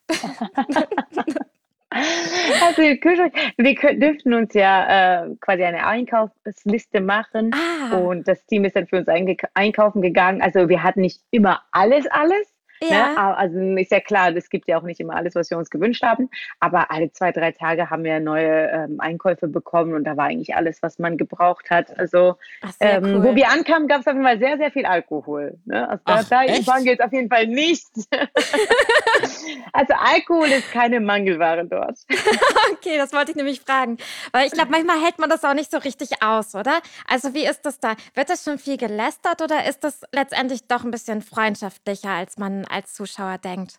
Also die Kühlschrank, wir kö- dürften uns ja äh, quasi eine Einkaufsliste machen Ah, und das Team ist dann für uns einge einkaufen gegangen. Also wir hatten nicht immer alles, alles. Ne? ja. Aber, also ist ja klar, es gibt ja auch nicht immer alles, was wir uns gewünscht haben. Aber alle zwei, drei Tage haben wir neue ähm, Einkäufe bekommen und da war eigentlich alles, was man gebraucht hat. Also Ach, sehr ähm, wo cool. wir ankamen, gab es auf jeden Fall sehr, sehr viel Alkohol. Ne? Also da, Ach, da echt? waren wir jetzt auf jeden Fall nicht. Also Alkohol ist keine Mangelware dort. Okay, das wollte ich nämlich fragen. Weil ich glaube, manchmal hält man das auch nicht so richtig aus, oder? Also wie ist das da? Wird das schon viel gelästert oder ist das letztendlich doch ein bisschen freundschaftlicher, als man als Zuschauer denkt?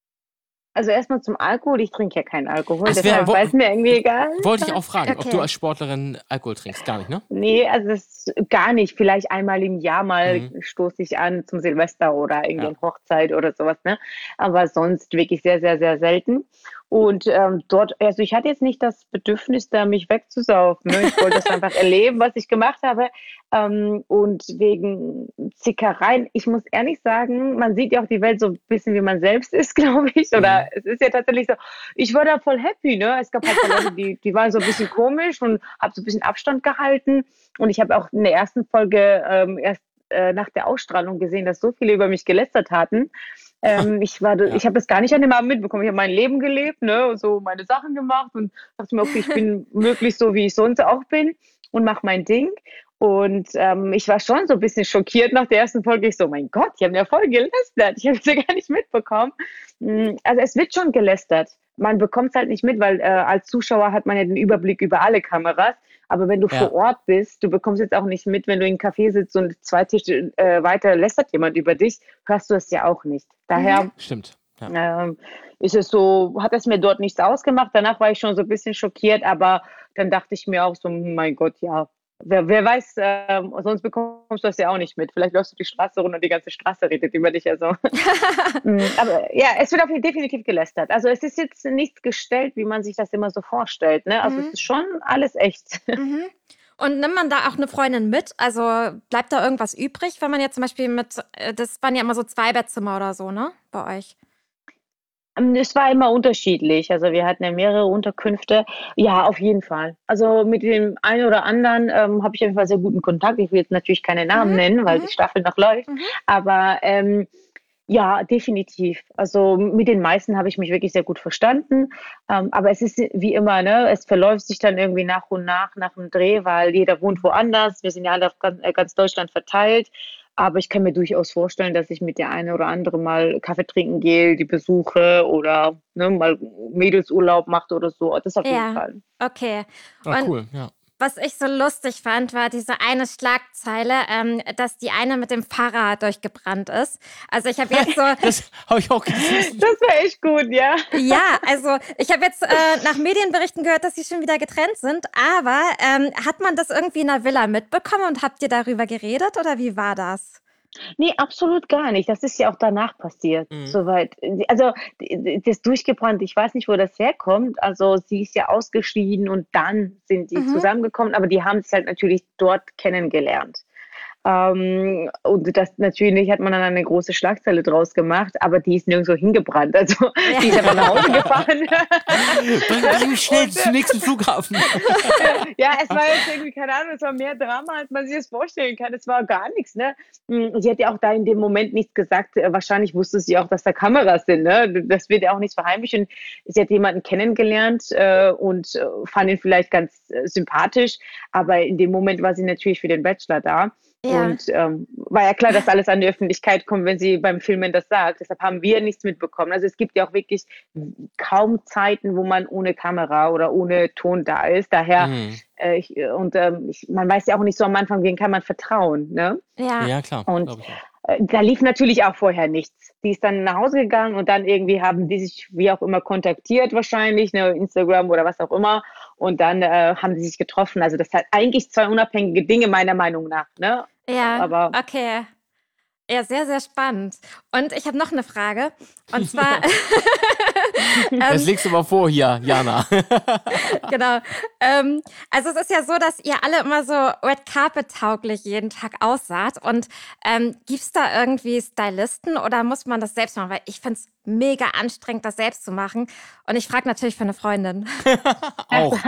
Also erstmal zum Alkohol. Ich trinke ja keinen Alkohol, Das wär- deshalb wo- war es mir irgendwie egal. Wollte ich auch fragen, ob Okay. du als Sportlerin Alkohol trinkst. Gar nicht, ne? Nee, also das gar nicht. Vielleicht einmal im Jahr mal Mhm. stoße ich an zum Silvester oder Ja. irgendeine Hochzeit oder sowas, ne? Aber sonst wirklich sehr, sehr, sehr selten. Und ähm, dort, also ich hatte jetzt nicht das Bedürfnis, da mich wegzusaufen. Ne? Ich wollte das einfach erleben, was ich gemacht habe. Ähm, und wegen Zickereien, ich muss ehrlich sagen, man sieht ja auch die Welt so ein bisschen, wie man selbst ist, glaube ich. Oder Mhm. es ist ja tatsächlich so, ich war da voll happy, ne? Es gab halt so Leute, die, die waren so ein bisschen komisch und habe so ein bisschen Abstand gehalten. Und ich habe auch in der ersten Folge ähm, erst äh, nach der Ausstrahlung gesehen, dass so viele über mich gelästert hatten. Ähm, ich war, Ja. ich habe das gar nicht an dem Abend mitbekommen. Ich habe mein Leben gelebt, ne, und so meine Sachen gemacht und dachte mir, okay, ich bin möglichst so, wie ich sonst auch bin und mache mein Ding. Und ähm, ich war schon so ein bisschen schockiert nach der ersten Folge. Ich so, mein Gott, die haben ja voll gelästert. Ich habe es ja gar nicht mitbekommen. Mm, Also es wird schon gelästert. Man bekommt es halt nicht mit, weil äh, als Zuschauer hat man ja den Überblick über alle Kameras. Aber wenn du Ja. vor Ort bist, du bekommst jetzt auch nicht mit, wenn du in einem Café sitzt und zwei Tische äh, weiter lästert jemand über dich, hörst du es ja auch nicht. Daher Stimmt. Ja. ähm, ist es so, hat es mir dort nichts ausgemacht. Danach war ich schon so ein bisschen schockiert, aber dann dachte ich mir auch so, mein Gott, ja, wer, wer weiß, ähm, sonst bekommst du das ja auch nicht mit. Vielleicht läufst du die Straße runter und die ganze Straße redet über dich. Also. Mm, aber ja, es wird auf jeden Fall definitiv gelästert. Also es ist jetzt nichts gestellt, wie man sich das immer so vorstellt. Ne? Also Mhm. es ist schon alles echt. Mhm. Und nimmt man da auch eine Freundin mit? Also bleibt da irgendwas übrig, wenn man jetzt zum Beispiel mit, äh, das waren ja immer so zwei Bettzimmer oder so, ne? Bei euch. Ähm, Es war immer unterschiedlich. Also wir hatten ja mehrere Unterkünfte. Ja, auf jeden Fall. Also mit dem einen oder anderen ähm, habe ich auf jeden Fall sehr guten Kontakt. Ich will jetzt natürlich keine Namen Mhm, nennen, weil mhm. die Staffel noch läuft. Mhm. Aber ähm, ja, definitiv. Also mit den meisten habe ich mich wirklich sehr gut verstanden. Ähm, aber es ist wie immer, ne? Es verläuft sich dann irgendwie nach und nach nach dem Dreh, weil jeder wohnt woanders. Wir sind ja alle auf ganz, äh, ganz Deutschland verteilt. Aber ich kann mir durchaus vorstellen, dass ich mit der einen oder anderen mal Kaffee trinken gehe, die besuche oder ne, mal Mädelsurlaub macht oder so. Das auf jeden Ja, Fall. okay. Ah, Und cool, ja. was ich so lustig fand, war diese eine Schlagzeile, ähm, dass die eine mit dem Fahrrad durchgebrannt ist. Also ich habe jetzt so, Das habe ich auch gesehen. Das war echt gut, ja. ja, also ich habe jetzt äh, nach Medienberichten gehört, dass sie schon wieder getrennt sind. Aber ähm, hat man das irgendwie in der Villa mitbekommen und habt ihr darüber geredet oder wie war das? Nee, absolut gar nicht. Das ist ja auch danach passiert, Mhm. soweit. Also d- d- das durchgebrannt, ich weiß nicht, wo das herkommt. Also sie ist ja ausgeschieden und dann sind die Mhm. zusammengekommen, aber die haben sich halt natürlich dort kennengelernt. Ähm, und das natürlich hat man dann eine große Schlagzeile draus gemacht, aber die ist nirgendwo hingebrannt. Also die ist einfach nach Hause gefahren. Bring, bring mich schnell Und, äh, zum nächsten Flughafen. Ja, es war jetzt irgendwie, keine Ahnung, es war mehr Drama, als man sich das vorstellen kann. Es war gar nichts, ne? Mm, Sie hat ja auch da in dem Moment nichts gesagt. Äh, Wahrscheinlich wusste sie auch, dass da Kameras sind, ne? Das wird ja auch nicht verheimlicht. Und sie hat jemanden kennengelernt äh, und äh, fand ihn vielleicht ganz äh, sympathisch, aber in dem Moment war sie natürlich für den Bachelor da. Ja. Und ähm, war ja klar, dass alles an die Öffentlichkeit kommt, wenn sie beim Filmen das sagt. Deshalb haben wir nichts mitbekommen. Also es gibt ja auch wirklich kaum Zeiten, wo man ohne Kamera oder ohne Ton da ist. Daher, Mhm. äh, ich, und ähm, ich, man weiß ja auch nicht so am Anfang, wen kann man vertrauen. Ne? Ja. Ja, klar. Und glaub ich auch. äh, da lief natürlich auch vorher nichts. Die ist dann nach Hause gegangen und dann irgendwie haben die sich wie auch immer kontaktiert wahrscheinlich, ne, Instagram oder was auch immer. Und dann äh, haben sie sich getroffen. Also das sind eigentlich zwei unabhängige Dinge meiner Meinung nach. Ne? Ja, Aber okay. Ja, sehr, sehr spannend. Und ich habe noch eine Frage. Und zwar, Das ähm, legst du mal vor hier, Jana. genau. Ähm, also es ist ja so, dass ihr alle immer so Red Carpet tauglich jeden Tag aussaht. Und ähm, gibt es da irgendwie Stylisten oder muss man das selbst machen? Weil ich finde es mega anstrengend, das selbst zu machen. Und ich frage natürlich für eine Freundin. Auch.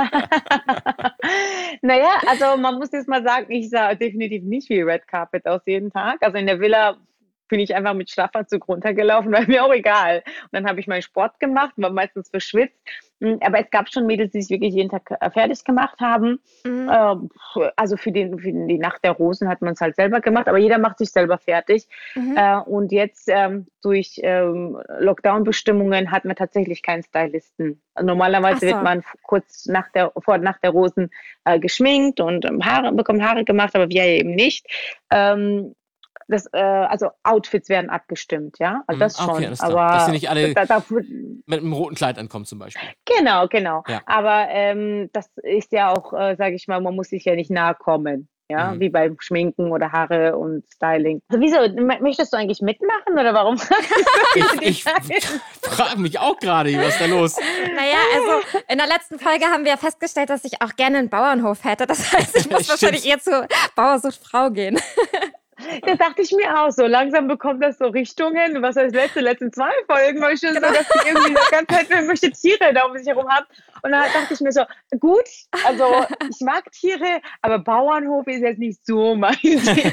naja, also man muss jetzt mal sagen, ich sah definitiv nicht wie Red Carpet aus jeden Tag. Also in der Villa bin ich einfach mit Schlafanzug runtergelaufen, war mir auch egal. Und dann habe ich meinen Sport gemacht, war meistens verschwitzt. Mm, Aber es gab schon Mädels, die sich wirklich jeden Tag äh, fertig gemacht haben. Mhm. Ähm, Also für, den, für die Nacht der Rosen hat man es halt selber gemacht, aber jeder macht sich selber fertig. Mhm. Äh, Und jetzt ähm, durch ähm, Lockdown-Bestimmungen hat man tatsächlich keinen Stylisten. Normalerweise Ach so. wird man f- kurz nach der, vor nach der Rosen äh, geschminkt und ähm, Haare, bekommt Haare gemacht, aber wir eben nicht. Ähm, das, äh, also Outfits werden abgestimmt, ja, also Mhm. das Ah, schon. okay, alles klar. Aber Dass sie nicht alle da, da, mit einem roten Kleid ankommen zum Beispiel. genau, genau. Ja. Aber ähm, das ist ja auch, äh, sage ich mal, man muss sich ja nicht nahe kommen. Ja, Mhm. wie beim Schminken oder Haare und Styling. Also wieso, m- möchtest du eigentlich mitmachen oder warum? Ich, ich frage mich auch gerade, was ist da los? Naja, also in der letzten Folge haben wir ja festgestellt, dass ich auch gerne einen Bauernhof hätte. Das heißt, ich muss Stimmt. wahrscheinlich eher zu Bauer sucht Frau gehen. Das dachte ich mir auch so. Langsam bekommt das so Richtungen. Was heißt letzte, letzten zwei Folgen möchte so, dass die irgendwie die ganze Zeit irgendwelche Tiere da um sich herum haben. Und dann dachte ich mir so, gut, also ich mag Tiere, aber Bauernhof ist jetzt nicht so mein Ding.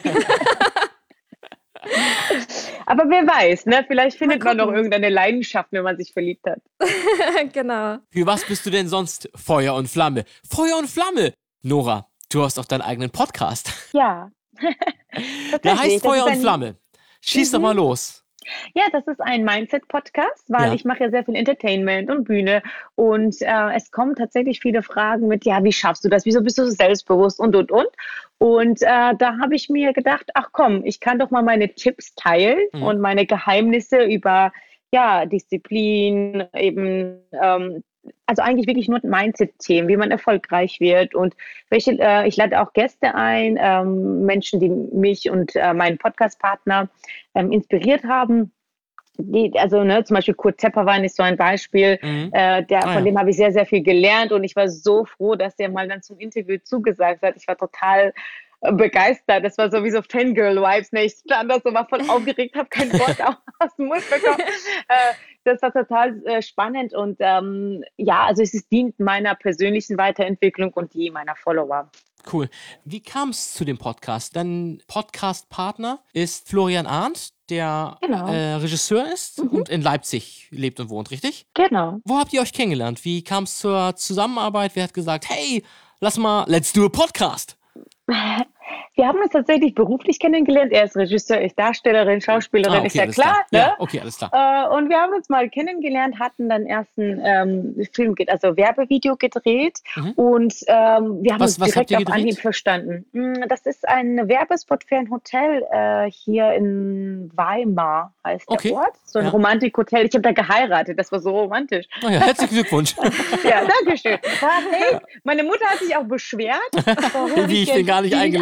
Aber wer weiß, ne? Vielleicht findet man noch gucken. irgendeine Leidenschaft, wenn man sich verliebt hat. Genau. Für was bist du denn sonst Feuer und Flamme? Feuer und Flamme! Nora, du hast auch deinen eigenen Podcast. Ja. Der Tatsächlich, heißt das Feuer ist und ein- Flamme. Schieß doch Mhm. mal los. Ja, das ist ein Mindset-Podcast, weil Ja. ich mache ja sehr viel Entertainment und Bühne und äh, es kommen tatsächlich viele Fragen mit, ja, wie schaffst du das? Wieso bist du so selbstbewusst und, und, und? Und äh, da habe ich mir gedacht, ach komm, ich kann doch mal meine Tipps teilen Mhm. und meine Geheimnisse über, ja, Disziplin, eben, ähm, also eigentlich wirklich nur Mindset-Themen, wie man erfolgreich wird und welche, äh, ich lade auch Gäste ein, ähm, Menschen, die mich und äh, meinen Podcast-Partner ähm, inspiriert haben. Die, also ne, zum Beispiel Kurt Tepperwein ist so ein Beispiel, Mhm. äh, der, Ah, von ja. dem habe ich sehr, sehr viel gelernt und ich war so froh, dass der mal dann zum Interview zugesagt hat. Ich war total äh, begeistert. Das war sowieso Fangirl-Vibes. Ne? Ich stand da so, war voll aufgeregt, habe kein Wort aus, aus dem Mund bekommen. Äh, das war total äh, spannend und ähm, ja, also es ist, dient meiner persönlichen Weiterentwicklung und die meiner Follower. Cool. Wie kam es zu dem Podcast? Dein Podcast-Partner ist Florian Arndt, der Genau. äh, Regisseur ist und in Leipzig lebt und wohnt, richtig? Genau. Wo habt ihr euch kennengelernt? Wie kam es zur Zusammenarbeit? Wer hat gesagt, hey, lass mal, let's do a podcast? Wir haben uns tatsächlich beruflich kennengelernt. Er ist Regisseur, ich Darstellerin, Schauspielerin, Ah, ist ja alles klar. Ne? Ja, okay, alles klar. Äh, und wir haben uns mal kennengelernt, hatten dann erst einen ähm, Film, ge- also Werbevideo gedreht Mhm. und ähm, wir haben Was- uns was habt direkt ihr auf gedreht? Anhieb verstanden. Mm, Das ist ein Werbespot für ein Hotel äh, hier in Weimar, heißt Okay. der Ort. So ein Ja. Romantikhotel. Ich habe da geheiratet, das war so romantisch. Naja, herzlichen Glückwunsch. Ja, danke schön. War, hey, meine Mutter hat sich auch beschwert, warum Wie, ich bin jetzt gar nicht die eingeladen. eingeladen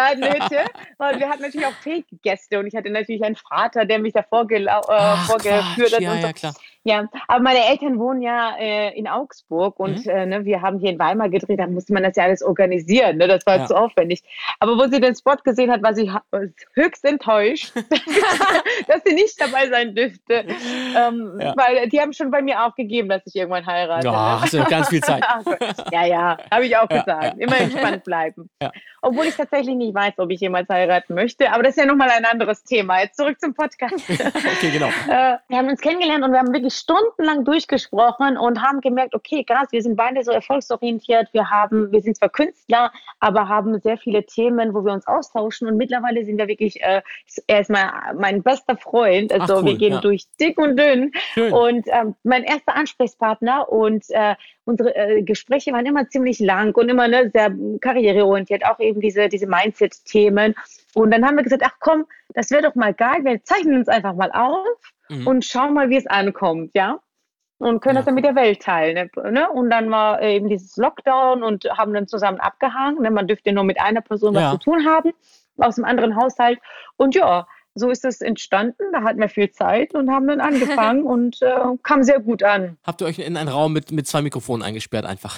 Schokoladenhütte, weil wir hatten natürlich auch Fake-Gäste und ich hatte natürlich einen Vater, der mich da vorgelau- äh, Ach, vorgeführt Quatsch. hat Ja, und so. ja, klar. Ja, aber meine Eltern wohnen ja äh, in Augsburg und Mhm. äh, ne, wir haben hier in Weimar gedreht, da musste man das ja alles organisieren, ne? Das war Ja. zu aufwendig. Aber wo sie den Spot gesehen hat, war sie ha- höchst enttäuscht, dass sie nicht dabei sein dürfte, ähm, Ja. weil die haben schon bei mir aufgegeben, dass ich irgendwann heirate. Ja, ne? hast du noch ganz viel Zeit. Ach Gott. Ja, ja, habe ich auch Ja, gesagt. Immer entspannt bleiben. Ja. Obwohl ich tatsächlich nicht weiß, ob ich jemals heiraten möchte, aber das ist ja nochmal ein anderes Thema. Jetzt zurück zum Podcast. Okay, genau. Äh, wir haben uns kennengelernt und wir haben wirklich stundenlang durchgesprochen und haben gemerkt, okay, krass, wir sind beide so erfolgsorientiert, wir haben, wir sind zwar Künstler, aber haben sehr viele Themen, wo wir uns austauschen und mittlerweile sind wir wirklich, äh, er ist mein, mein bester Freund, also Ach, cool, wir gehen ja. durch dick und dünn Schön. und ähm, mein erster Ansprechpartner und äh, unsere äh, Gespräche waren immer ziemlich lang und immer ne, sehr karriereorientiert, auch eben diese, diese Mindset-Themen. Und dann haben wir gesagt, ach komm, das wäre doch mal geil, wir zeichnen uns einfach mal auf Mhm. und schauen mal, wie es ankommt, ja. Und können Ja, das dann mit der Welt teilen. Ne? Und dann war eben dieses Lockdown und haben dann zusammen abgehangen. Ne? Man dürfte nur mit einer Person Ja. was zu tun haben, aus einem anderen Haushalt. Und ja, so ist es entstanden. Da hatten wir viel Zeit und haben dann angefangen und äh, kam sehr gut an. Habt ihr euch in einen Raum mit, mit zwei Mikrofonen eingesperrt einfach?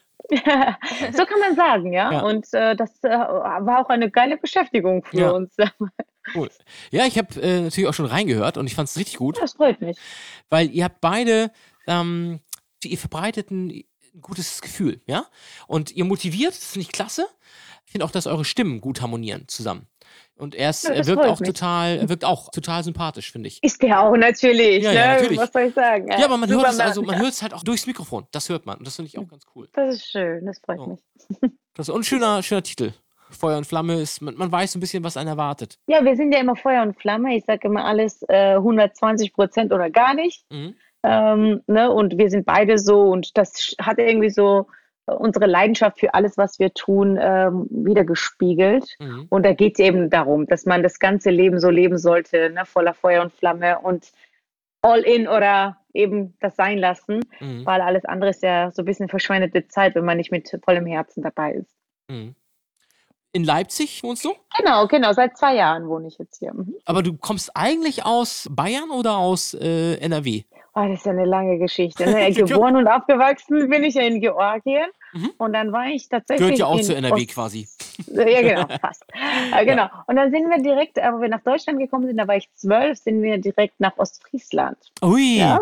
So kann man sagen, ja. Ja. Und äh, das äh, war auch eine geile Beschäftigung für Ja. uns. Cool. Ja, ich habe äh, natürlich auch schon reingehört und ich fand es richtig gut, Das freut mich. weil ihr habt beide, ähm, ihr verbreitet ein, ein gutes Gefühl, ja? Und ihr motiviert, das finde ich klasse. Ich finde auch, dass eure Stimmen gut harmonieren zusammen. Und er, ist, Ja, er das wirkt freut auch mich. total, er wirkt auch total sympathisch, finde ich. Ist der auch natürlich. Ja, ne? ja, natürlich. Was soll ich sagen? Ja, aber man hört es Superman. also, man hört es halt auch durchs Mikrofon. Das hört man und das finde ich auch ganz cool. Das ist schön, das freut So. mich. Das ist ein schöner, schöner Titel. Feuer und Flamme ist, man, man weiß so ein bisschen, was einen erwartet. Ja, wir sind ja immer Feuer und Flamme. Ich sage immer alles äh, hundertzwanzig Prozent oder gar nicht. Mhm. Ähm, ne? Und wir sind beide so und das sch- hat irgendwie so äh, unsere Leidenschaft für alles, was wir tun, ähm, wieder gespiegelt. Mhm. Und da geht es eben darum, dass man das ganze Leben so leben sollte, ne? Voller Feuer und Flamme und all in oder eben das sein lassen, Mhm. weil alles andere ist ja so ein bisschen verschwendete Zeit, wenn man nicht mit vollem Herzen dabei ist. Mhm. In Leipzig wohnst du? Genau, genau. Seit zwei Jahren wohne ich jetzt hier. Mhm. Aber du kommst eigentlich aus Bayern oder aus äh, N R W? Oh, das ist ja eine lange Geschichte. Ne? Geboren und aufgewachsen bin ich ja in Georgien. Mhm. Und dann war ich tatsächlich. Gehört ja auch in zu N R W Ost- quasi. Ja, genau, fast. Äh, genau. Und dann sind wir direkt, äh, wo wir nach Deutschland gekommen sind, da war ich zwölf, sind wir direkt nach Ostfriesland. Ui. Ja.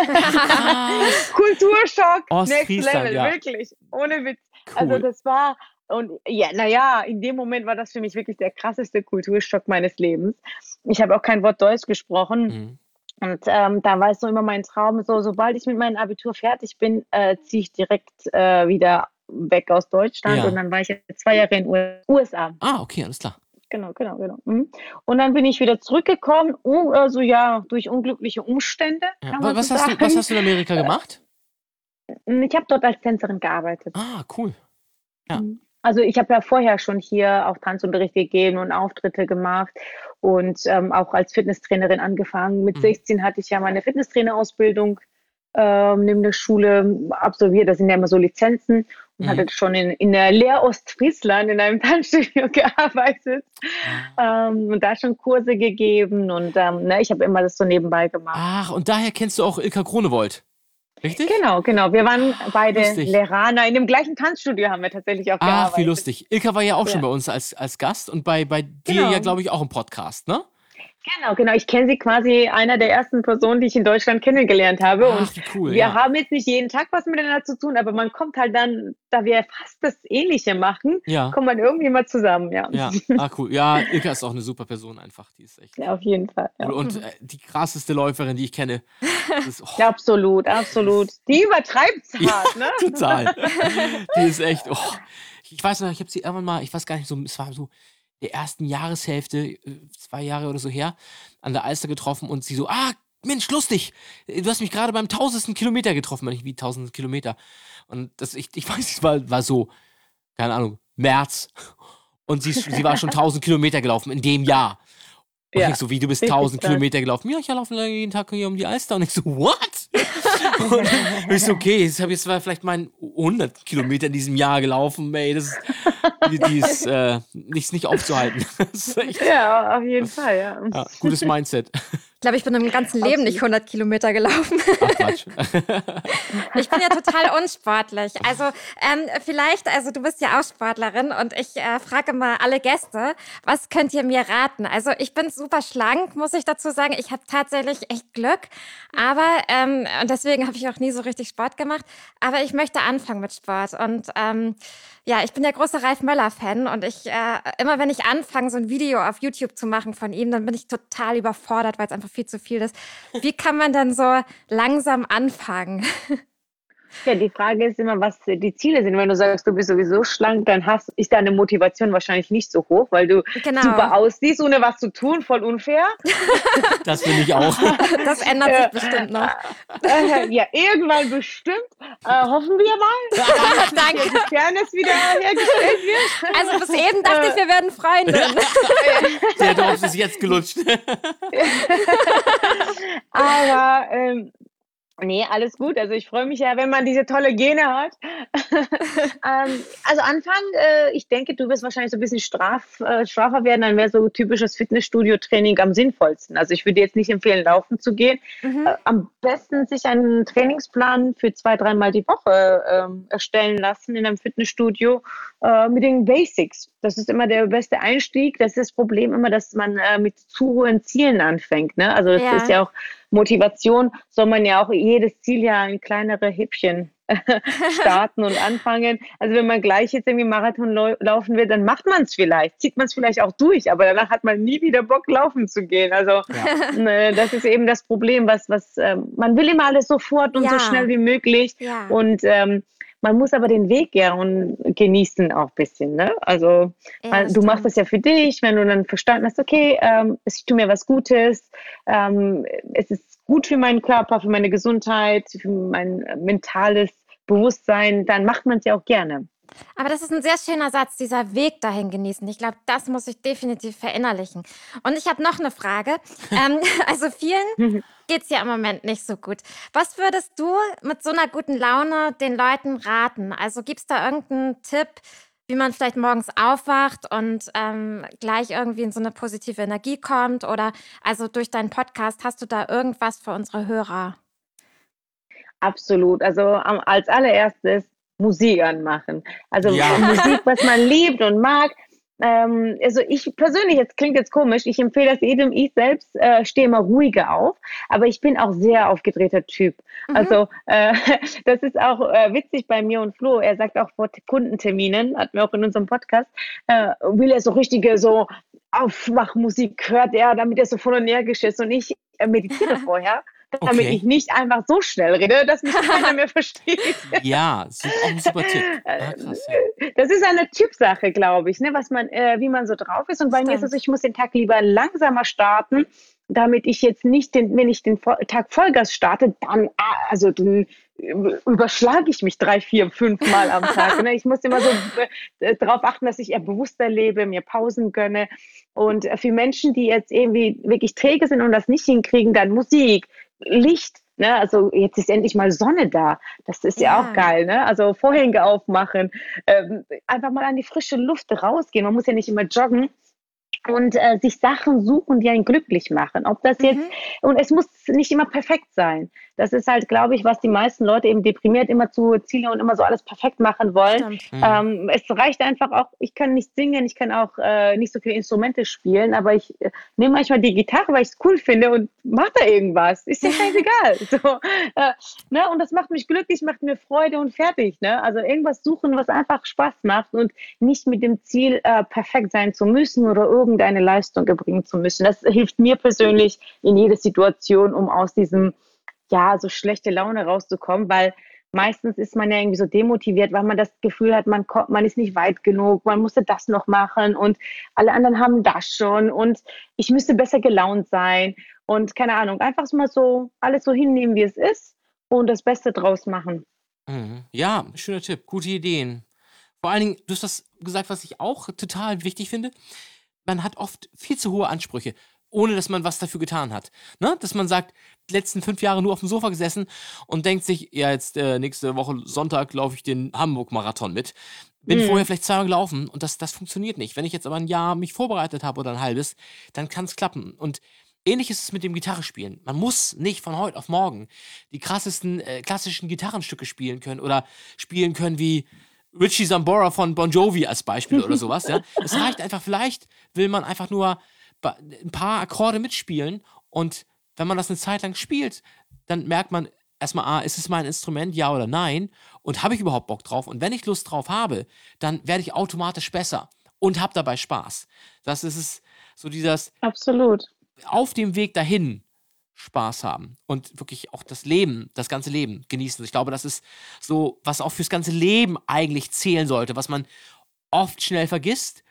Krass. Kulturschock, next Ostfriesland, level, ja. wirklich. Ohne Witz. Cool. Also das war, und ja, naja, in dem Moment war das für mich wirklich der krasseste Kulturschock meines Lebens. Ich habe auch kein Wort Deutsch gesprochen. Mhm. Und ähm, da war es so immer mein Traum, so sobald ich mit meinem Abitur fertig bin, äh, ziehe ich direkt äh, wieder weg aus Deutschland. Ja. Und dann war ich jetzt zwei Jahre in den U S A. Ah, okay, alles klar. Genau, genau, genau. Mhm. Und dann bin ich wieder zurückgekommen, uh, also ja, durch unglückliche Umstände. Ja. Kann Wa- man Was, so hast du, sagen. was hast du in Amerika gemacht? Ich habe dort als Tänzerin gearbeitet. Ah, cool. Ja. Also ich habe ja vorher schon hier auch Tanzunterricht gegeben und Auftritte gemacht und ähm, auch als Fitnesstrainerin angefangen. Mit Mhm. sechzehn hatte ich ja meine Fitnesstrainerausbildung ähm, neben der Schule absolviert. Das sind ja immer so Lizenzen und Mhm. hatte schon in, in der Lehr Ostfriesland in einem Tanzstudio gearbeitet ähm, und da schon Kurse gegeben und ähm, ne, ich habe immer das so nebenbei gemacht. Ach, und daher kennst du auch Ilka Kronewold. Richtig? Genau, genau. Wir waren beide Lustig. Lehraner. In dem gleichen Tanzstudio haben wir tatsächlich auch gearbeitet. Ach, wie lustig. Ilka war ja auch schon Ja. bei uns als, als Gast und bei, bei dir Genau. ja, glaube ich, auch im Podcast, ne? Genau, genau. Ich kenne sie quasi einer der ersten Personen, die ich in Deutschland kennengelernt habe. Ach, und wie cool, wir ja. haben jetzt nicht jeden Tag was miteinander zu tun, aber man kommt halt dann, da wir fast das Ähnliche machen, Ja. kommt man irgendwie mal zusammen, ja. Ja, ah, cool. Ja, Ilka ist auch eine super Person einfach. Die ist echt. Ja, auf jeden Fall. Ja. Und äh, die krasseste Läuferin, die ich kenne. Das ist, oh, Ja, absolut, absolut. Die übertreibt es Ja. hart, ne? total. Die ist echt. Oh. Ich weiß noch, ich habe sie irgendwann mal, ich weiß gar nicht, so, es war so der ersten Jahreshälfte, äh, zwei Jahre oder so her, an der Alster getroffen und sie so, ah, Mensch, lustig, du hast mich gerade beim tausendsten Kilometer getroffen, nicht wie tausend Kilometer. Und das, ich, ich weiß, es war, war so, keine Ahnung, März. Und sie, sie war schon tausend Kilometer gelaufen in dem Jahr. Und Ja, ich so, wie, du bist richtig tausend stark. Kilometer gelaufen? Ja, ich laufe jeden Tag hier um die Alster. Und ich so, what? Und ich so, okay, jetzt habe ich zwar vielleicht mal hundert Kilometer in diesem Jahr gelaufen, ey, das ist, die, die ist äh, nicht, nicht aufzuhalten. Das ist echt, Ja, auf jeden Fall, ja. ja, gutes Mindset. Ich glaube, ich bin im ganzen Leben nicht hundert Kilometer gelaufen. Ach, Quatsch. Ich bin ja total unsportlich. Also ähm, vielleicht, also du bist ja auch Sportlerin und ich äh, frage mal alle Gäste, was könnt ihr mir raten? Also ich bin super schlank, muss ich dazu sagen. Ich habe tatsächlich echt Glück, aber ähm, und deswegen habe ich auch nie so richtig Sport gemacht. Aber ich möchte anfangen mit Sport und ähm, ja, ich bin ja großer Ralf Möller-Fan und ich äh, immer wenn ich anfange, so ein Video auf YouTube zu machen von ihm, dann bin ich total überfordert, weil es einfach viel zu viel ist. Wie kann man dann so langsam anfangen? Ja, die Frage ist immer, was die Ziele sind. Wenn du sagst, du bist sowieso schlank, dann hast, ist deine Motivation wahrscheinlich nicht so hoch, weil du Genau. super aussiehst, ohne was zu tun, voll unfair. Das finde ich auch. Das ändert sich bestimmt noch. Äh, ja, irgendwann bestimmt. Äh, hoffen wir mal, Danke. dass die Fairness wieder hergestellt wird. Also bis eben dachte ich, wir werden Freunde. Der Dorf ist jetzt gelutscht. Aber ähm, nee, alles gut. Also ich freue mich ja, wenn man diese tolle Gene hat. ähm, also Anfang, äh, ich denke, du wirst wahrscheinlich so ein bisschen straf, äh, straffer werden, dann wäre so typisches Fitnessstudio-Training am sinnvollsten. Also ich würde jetzt nicht empfehlen, laufen zu gehen. Mhm. Äh, am besten sich einen Trainingsplan für zwei, dreimal die Woche ähm, erstellen lassen in einem Fitnessstudio äh, mit den Basics. Das ist immer der beste Einstieg. Das ist das Problem immer, dass man äh, mit zu hohen Zielen anfängt. Ne? Also das Ja. ist ja auch Motivation, soll man ja auch jedes Ziel ja in kleinere Häppchen starten und anfangen. Also wenn man gleich jetzt irgendwie Marathon lau- laufen will, dann macht man es vielleicht, zieht man es vielleicht auch durch, aber danach hat man nie wieder Bock, laufen zu gehen. Also ne, das ist eben das Problem, was, was ähm, man will immer alles sofort und Ja. so schnell wie möglich. Ja. Und ähm, man muss aber den Weg ja und genießen auch ein bisschen. Ne? Also Ja, man, das du machst stimmt. das ja für dich, wenn du dann verstanden hast, okay, ähm, es tut mir was Gutes, ähm, es ist gut für meinen Körper, für meine Gesundheit, für mein äh, mentales Bewusstsein, dann macht man es ja auch gerne. Aber das ist ein sehr schöner Satz, dieser Weg dahin genießen. Ich glaube, das muss ich definitiv verinnerlichen. Und ich habe noch eine Frage. ähm, also vielen geht es ja im Moment nicht so gut. Was würdest du mit so einer guten Laune den Leuten raten? Also gibt es da irgendeinen Tipp, wie man vielleicht morgens aufwacht und ähm, gleich irgendwie in so eine positive Energie kommt? Oder also durch deinen Podcast hast du da irgendwas für unsere Hörer? Absolut. Also am, als allererstes Musik anmachen. Also Ja. Musik, was man liebt und mag. Ähm, also ich persönlich, jetzt klingt jetzt komisch, ich empfehle das jedem, ich selbst äh, stehe immer ruhiger auf, aber ich bin auch sehr aufgedrehter Typ. Mhm. Also äh, das ist auch äh, witzig bei mir und Flo, er sagt auch vor T- Kundenterminen, hatten wir auch in unserem Podcast, äh, will er so richtige so Aufwachmusik hört er, damit er so voll energisch ist und ich äh, meditiere vorher, damit Okay. ich nicht einfach so schnell rede, dass mich keiner mehr versteht. Ja, das ist auch ein super Tipp. Ah, krass, ja. Das ist eine Typsache, glaube ich, ne, was man, äh, wie man so drauf ist. Und bei mir ist es so, ich muss den Tag lieber langsamer starten, damit ich jetzt nicht, den, wenn ich den Vo- Tag Vollgas starte, dann, ah, also dann überschlage ich mich drei, vier, fünf Mal am Tag. Ne? Ich muss immer so äh, darauf achten, dass ich eher bewusster lebe, mir Pausen gönne. Und äh, für Menschen, die jetzt irgendwie wirklich träge sind und das nicht hinkriegen, dann Musik, Licht. Ne? Also jetzt ist endlich mal Sonne da. Das ist ja, Ja. auch geil. Ne? Also Vorhänge aufmachen, ähm, einfach mal an die frische Luft rausgehen. Man muss ja nicht immer joggen. Und äh, sich Sachen suchen, die einen glücklich machen. Ob das jetzt, und es muss nicht immer perfekt sein. Das ist halt, glaube ich, was die meisten Leute eben deprimiert immer zu Ziele und immer so alles perfekt machen wollen. Stimmt. Mhm. Ähm, es reicht einfach auch, ich kann nicht singen, ich kann auch äh, nicht so viele Instrumente spielen, aber ich äh, nehme manchmal die Gitarre, weil ich es cool finde und mache da irgendwas. Ist ja scheißegal. So, äh, ne? Und das macht mich glücklich, macht mir Freude und fertig. Ne? Also irgendwas suchen, was einfach Spaß macht und nicht mit dem Ziel, äh, perfekt sein zu müssen oder irgendeine Leistung erbringen zu müssen. Das hilft mir persönlich in jeder Situation, um aus diesem, ja, so schlechte Laune rauszukommen, weil meistens ist man ja irgendwie so demotiviert, weil man das Gefühl hat, man kommt, man ist nicht weit genug, man musste das noch machen und alle anderen haben das schon und ich müsste besser gelaunt sein und keine Ahnung, einfach mal so alles so hinnehmen, wie es ist und das Beste draus machen. Mhm. Ja, schöner Tipp, gute Ideen. Vor allen Dingen, du hast das gesagt, was ich auch total wichtig finde. Man hat oft viel zu hohe Ansprüche. ohne dass man was dafür getan hat. Ne? Dass man sagt, die letzten fünf Jahre nur auf dem Sofa gesessen und denkt sich, ja, jetzt äh, nächste Woche Sonntag laufe ich den Hamburg-Marathon mit. Bin Mhm. vorher vielleicht zweimal gelaufen und das, das funktioniert nicht. Wenn ich jetzt aber ein Jahr mich vorbereitet habe oder ein halbes, dann kann es klappen. Und ähnlich ist es mit dem Gitarrespielen. Man muss nicht von heute auf morgen die krassesten äh, klassischen Gitarrenstücke spielen können oder spielen können wie Richie Sambora von Bon Jovi als Beispiel oder sowas. Ja? Es reicht einfach, vielleicht will man einfach nur ba- ein paar Akkorde mitspielen und wenn man das eine Zeit lang spielt, dann merkt man erstmal, ah, ist es mein Instrument, ja oder nein? Und habe ich überhaupt Bock drauf? Und wenn ich Lust drauf habe, dann werde ich automatisch besser und habe dabei Spaß. Das ist es, so dieses Absolut. auf dem Weg dahin Spaß haben und wirklich auch das Leben, das ganze Leben genießen. Ich glaube, das ist so, was auch fürs ganze Leben eigentlich zählen sollte, was man oft schnell vergisst,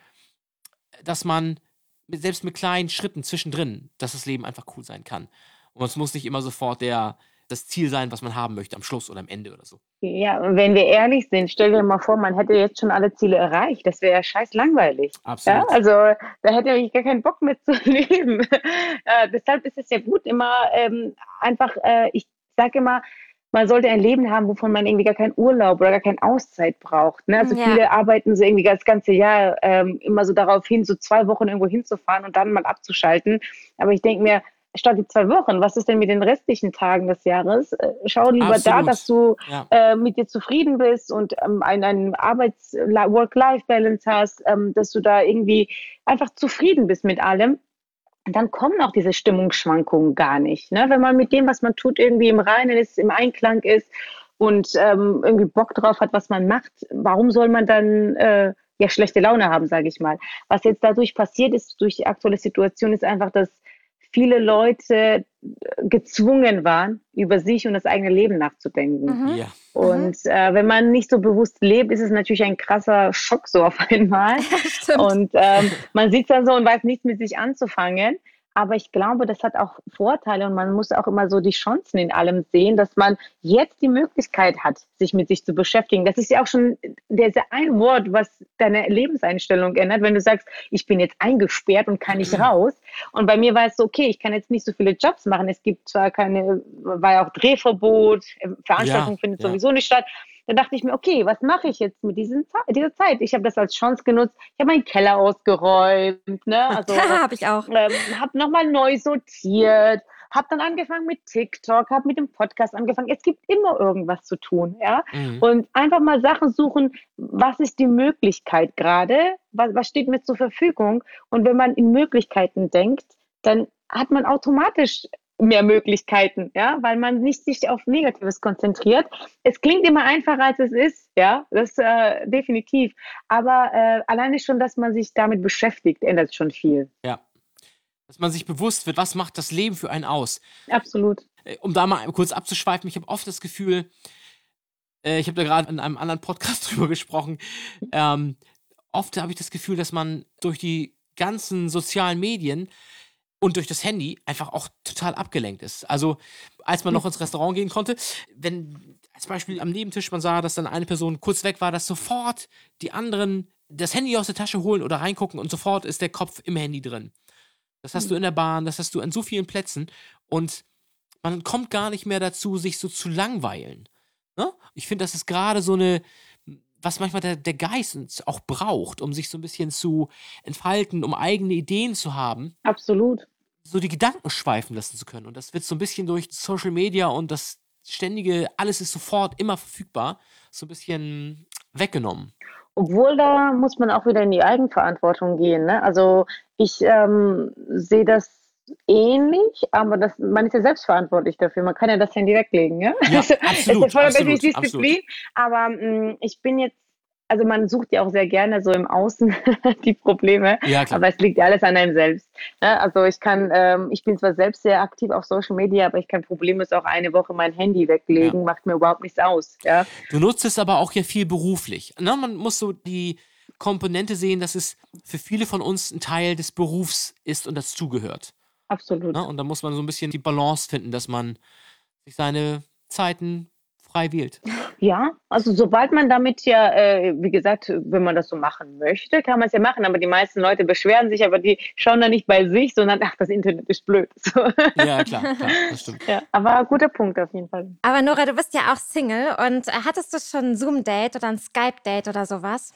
dass man mit, selbst mit kleinen Schritten zwischendrin, dass das Leben einfach cool sein kann. Und es muss nicht immer sofort der, das Ziel sein, was man haben möchte, am Schluss oder am Ende oder so. Ja, und wenn wir ehrlich sind, stell dir mal vor, man hätte jetzt schon alle Ziele erreicht. Das wäre ja scheiß langweilig. Ja, Absolut. also da hätte ich gar keinen Bock mehr zu leben. Äh, deshalb ist es ja gut, immer ähm, einfach, äh, ich sage immer, man sollte ein Leben haben, wovon man irgendwie gar keinen Urlaub oder gar keine Auszeit braucht. Ne? Also Ja. viele arbeiten so irgendwie das ganze Jahr ähm, immer so darauf hin, so zwei Wochen irgendwo hinzufahren und dann mal abzuschalten. Aber ich denke mir, statt die zwei Wochen, was ist denn mit den restlichen Tagen des Jahres? Äh, schau lieber da, Absolut. dass du Ja. äh, mit dir zufrieden bist und ähm, einen, einen Arbeits-Work-Life-Balance hast, ähm, dass du da irgendwie einfach zufrieden bist mit allem. Und dann kommen auch diese Stimmungsschwankungen gar nicht. Ne? Wenn man mit dem, was man tut, irgendwie im Reinen ist, im Einklang ist und ähm, irgendwie Bock drauf hat, was man macht, warum soll man dann äh, ja schlechte Laune haben, sage ich mal. Was jetzt dadurch passiert ist, durch die aktuelle Situation, ist einfach, dass viele Leute gezwungen waren, über sich und das eigene Leben nachzudenken. Mhm. Ja. Und äh, wenn man nicht so bewusst lebt, ist es natürlich ein krasser Schock so auf einmal. Stimmt. Und ähm, man sitzt da so und weiß nichts mit sich anzufangen. Aber ich glaube, das hat auch Vorteile und man muss auch immer so die Chancen in allem sehen, dass man jetzt die Möglichkeit hat, sich mit sich zu beschäftigen. Das ist ja auch schon dieser ein Wort, was deine Lebenseinstellung ändert, wenn du sagst, ich bin jetzt eingesperrt und kann nicht raus. Und bei mir war es so, okay, ich kann jetzt nicht so viele Jobs machen. Es gibt zwar keine, war ja auch Drehverbot, Veranstaltung Ja, findet ja. sowieso nicht statt. Da dachte ich mir, okay, was mache ich jetzt mit diesen Ze- dieser Zeit? Ich habe das als Chance genutzt. Ich habe meinen Keller ausgeräumt, ne? Also Ja, habe ich auch. ähm, habe nochmal neu sortiert, habe dann angefangen mit TikTok, habe mit dem Podcast angefangen. Es gibt immer irgendwas zu tun, ja. Mhm. Und einfach mal Sachen suchen, was ist die Möglichkeit gerade, was, was steht mir zur Verfügung. Und wenn man in Möglichkeiten denkt, dann hat man automatisch mehr Möglichkeiten, ja, weil man nicht sich auf Negatives konzentriert. Es klingt immer einfacher, als es ist, ja, das äh, definitiv. Aber äh, alleine schon, dass man sich damit beschäftigt, ändert schon viel. Ja. Dass man sich bewusst wird, was macht das Leben für einen aus? Absolut. Äh, Um da mal kurz abzuschweifen, ich habe oft das Gefühl, äh, ich habe da gerade in einem anderen Podcast drüber gesprochen, ähm, oft habe ich das Gefühl, dass man durch die ganzen sozialen Medien und durch das Handy einfach auch total abgelenkt ist. Also, als man noch ins Restaurant gehen konnte, wenn als Beispiel am Nebentisch man sah, dass dann eine Person kurz weg war, dass sofort die anderen das Handy aus der Tasche holen oder reingucken und sofort ist der Kopf im Handy drin. Das hast du in der Bahn, das hast du an so vielen Plätzen und man kommt gar nicht mehr dazu, sich so zu langweilen. Ne? Ich finde, das ist gerade so eine, was manchmal der, der Geist uns auch braucht, um sich so ein bisschen zu entfalten, um eigene Ideen zu haben, Absolut. so die Gedanken schweifen lassen zu können. Und das wird so ein bisschen durch Social Media und das ständige, alles ist sofort immer verfügbar, so ein bisschen weggenommen. Obwohl, da muss man auch wieder in die Eigenverantwortung gehen. Ne? Also ich ähm, sehe das ähnlich, aber das, man ist ja selbstverantwortlich dafür. Man kann ja das Handy weglegen. Ja? Ja, Also, absolut, es erfordert absolut, natürlich Disziplin, aber mh, ich bin jetzt, also man sucht ja auch sehr gerne so im Außen die Probleme, Ja, klar. aber es liegt ja alles an einem selbst. Ne? Also ich kann, ähm, ich bin zwar selbst sehr aktiv auf Social Media, aber ich kann problemlos auch eine Woche mein Handy weglegen, macht mir überhaupt nichts aus. Ja? Du nutzt es aber auch ja viel beruflich. Ne? Man muss so die Komponente sehen, dass es für viele von uns ein Teil des Berufs ist und dazugehört. Absolut. Ne? Und da muss man so ein bisschen die Balance finden, dass man sich seine Zeiten frei wählt. Ja, also sobald man damit ja, äh, wie gesagt, wenn man das so machen möchte, kann man es ja machen. Aber die meisten Leute beschweren sich, aber die schauen dann nicht bei sich, sondern ach, das Internet ist blöd. So. Ja, klar, klar, das stimmt. Ja, aber guter Punkt auf jeden Fall. Aber Nora, du bist ja auch Single und äh, hattest du schon ein Zoom-Date oder ein Skype-Date oder sowas?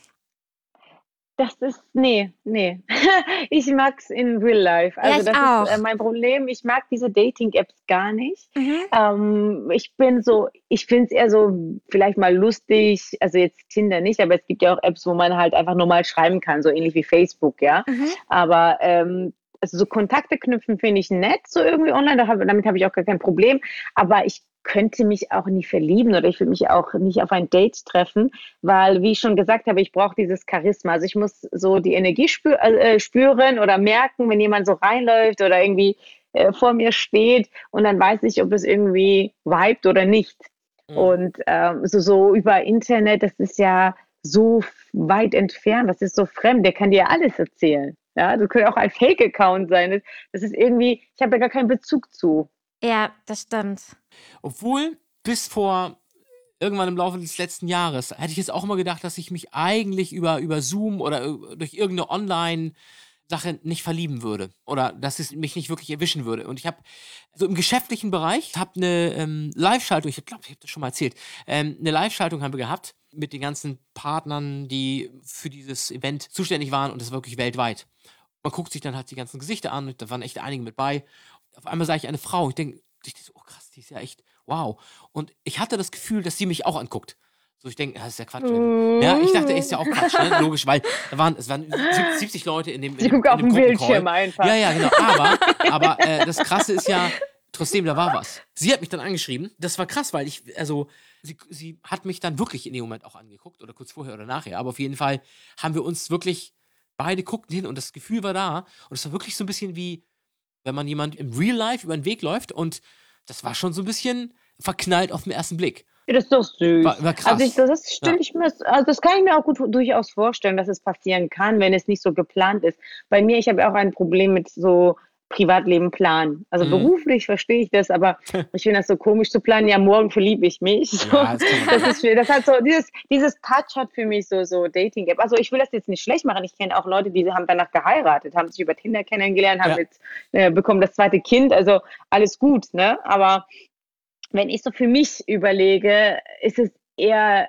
Das ist, nee, nee. Ich mag's in real life. Also Ja, ich das auch. ist äh, mein Problem. Ich mag diese Dating-Apps gar nicht. Mhm. Ähm, ich bin so, ich finde es eher so vielleicht mal lustig, also jetzt Tinder nicht, aber es gibt ja auch Apps, wo man halt einfach nur mal schreiben kann, so ähnlich wie Facebook, ja. Mhm. Aber ähm, also so Kontakte knüpfen finde ich nett, so irgendwie online, da hab, damit habe ich auch gar kein Problem. Aber ich könnte mich auch nie verlieben oder ich würde mich auch nicht auf ein Date treffen, weil, wie ich schon gesagt habe, ich brauche dieses Charisma. Also ich muss so die Energie spür, äh, spüren oder merken, wenn jemand so reinläuft oder irgendwie äh, vor mir steht und dann weiß ich, ob es irgendwie vibet oder nicht. Mhm. Und ähm, so, so über Internet, das ist ja so weit entfernt, das ist so fremd, der kann dir ja alles erzählen. Ja, das könnte auch ein Fake-Account sein. Das, das ist irgendwie, ich habe da gar keinen Bezug zu. Ja, das stimmt. Obwohl, bis vor irgendwann im Laufe des letzten Jahres hätte ich jetzt auch immer gedacht, dass ich mich eigentlich über, über Zoom oder äh, durch irgendeine Online-Sache nicht verlieben würde. Oder dass es mich nicht wirklich erwischen würde. Und ich habe so im geschäftlichen Bereich, habe eine ähm, Live-Schaltung, ich glaube, ich habe das schon mal erzählt, ähm, eine Live-Schaltung haben wir gehabt mit den ganzen Partnern, die für dieses Event zuständig waren und das wirklich weltweit. Man guckt sich dann halt die ganzen Gesichter an und da waren echt einige mit bei. Auf einmal sah ich eine Frau. Ich denke, ich so, oh krass, die ist ja echt, wow. Und ich hatte das Gefühl, dass sie mich auch anguckt. So, ich denke, das ist ja Quatsch. Mm. Ja, ich dachte, ist ja auch Quatsch, ne? Logisch, weil da waren, es waren siebzig Leute in dem, in Ich dem, gucke auf in dem den Gruppencall. Bildschirm einfach. Ja, ja, genau. Aber, aber äh, das Krasse ist ja, trotzdem, da war was. Sie hat mich dann angeschrieben. Das war krass, weil ich, also, sie, sie hat mich dann wirklich in dem Moment auch angeguckt oder kurz vorher oder nachher. Aber auf jeden Fall haben wir uns wirklich, beide guckten hin und das Gefühl war da. Und es war wirklich so ein bisschen wie, wenn man jemand im Real Life über den Weg läuft und das war schon so ein bisschen verknallt auf den ersten Blick. Ja, das ist doch süß. War, war krass. Also ich, das stelle Ja. ich mir, also das kann ich mir auch gut durchaus vorstellen, dass es passieren kann, wenn es nicht so geplant ist. Bei mir, ich habe ja auch ein Problem mit so Privatleben planen. Also Mhm. beruflich verstehe ich das, aber ich finde das so komisch zu planen. Ja, morgen verliebe ich mich. So. Ja, das kann man- Das ist für, das hat so dieses dieses Touch hat für mich so so Dating App. Also ich will das jetzt nicht schlecht machen. Ich kenne auch Leute, die haben danach geheiratet, haben sich über Tinder kennengelernt, haben Ja. jetzt äh, bekommen das zweite Kind. Also alles gut, ne? Aber wenn ich so für mich überlege, ist es eher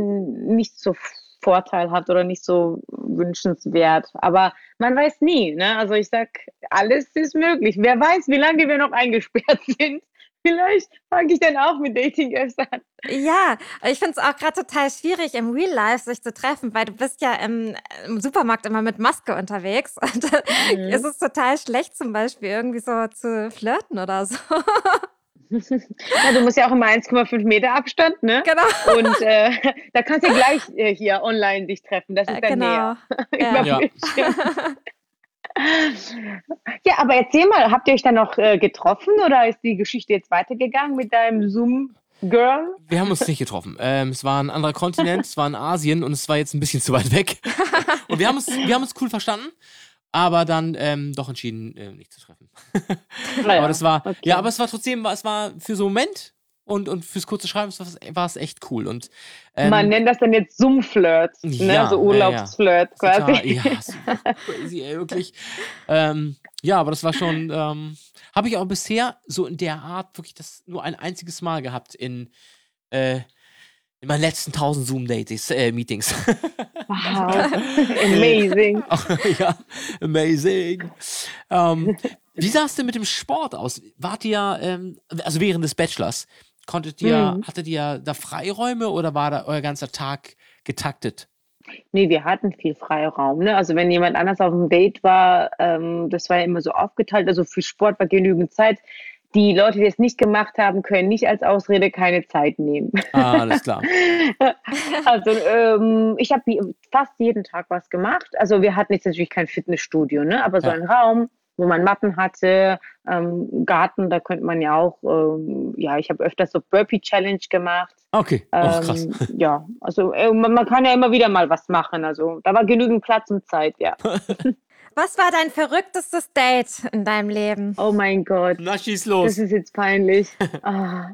n- nicht so vorteilhaft oder nicht so wünschenswert. Aber man weiß nie, ne? Also ich sag, alles ist möglich. Wer weiß, wie lange wir noch eingesperrt sind. Vielleicht fange ich dann auch mit Dating-Apps an. Ja, ich finde es auch gerade total schwierig, im Real Life sich zu treffen, weil du bist ja im, im Supermarkt immer mit Maske unterwegs. Und da Mhm. ist es total schlecht, zum Beispiel irgendwie so zu flirten oder so. Ja, du musst ja auch immer eins Komma fünf Meter Abstand, ne? Genau. Und äh, da kannst du ja gleich äh, hier online dich treffen. Das ist Äh, dann genau. näher. Ja. Über Ja. Bildschirm. Ja, aber erzähl mal, habt ihr euch dann noch äh, getroffen oder ist die Geschichte jetzt weitergegangen mit deinem Zoom-Girl? Wir haben uns nicht getroffen. Ähm, es war ein anderer Kontinent, es war in Asien und es war jetzt ein bisschen zu weit weg. Und wir haben uns, wir haben uns cool verstanden, aber dann ähm, doch entschieden, äh, nicht zu treffen. Naja, Aber das war, okay. ja, aber es war trotzdem, es war für so einen Moment und, und fürs kurze Schreiben war es- war es echt cool. Und, ähm, Man nennt das dann jetzt Zoom-Flirt, ne? Ja, So ja, Urlaubsflirt total, quasi. ja, super crazy, ey, wirklich. Ähm, ja, aber das war schon, ähm, habe ich auch bisher so in der Art wirklich das nur ein einziges Mal gehabt in, äh, in meinen letzten tausend Zoom-Datings, äh, Meetings. Wow, amazing. Ja, amazing. Ähm, wie sah es denn mit dem Sport aus? Wart ihr, ähm, also während des Bachelors, konntet ihr, Mhm. hattet ihr da Freiräume oder war da euer ganzer Tag getaktet? Nee, wir hatten viel Freiraum. Ne? Also wenn jemand anders auf dem Date war, ähm, das war ja immer so aufgeteilt. Also für Sport war genügend Zeit. Die Leute, die es nicht gemacht haben, können nicht als Ausrede keine Zeit nehmen. Ah, alles klar. Also ähm, ich habe fast jeden Tag was gemacht. Also wir hatten jetzt natürlich kein Fitnessstudio, ne? Aber so Ja. ein Raum, wo man Matten hatte, ähm, Garten, da könnte man ja auch, ähm, ja, ich habe öfters so Burpee-Challenge gemacht. Okay, oh, krass. Ähm, ja, also äh, man, man kann ja immer wieder mal was machen. Also da war genügend Platz und Zeit, ja. Was war dein verrücktestes Date in deinem Leben? Oh mein Gott. Na, schieß Das los. ist jetzt peinlich. Ah.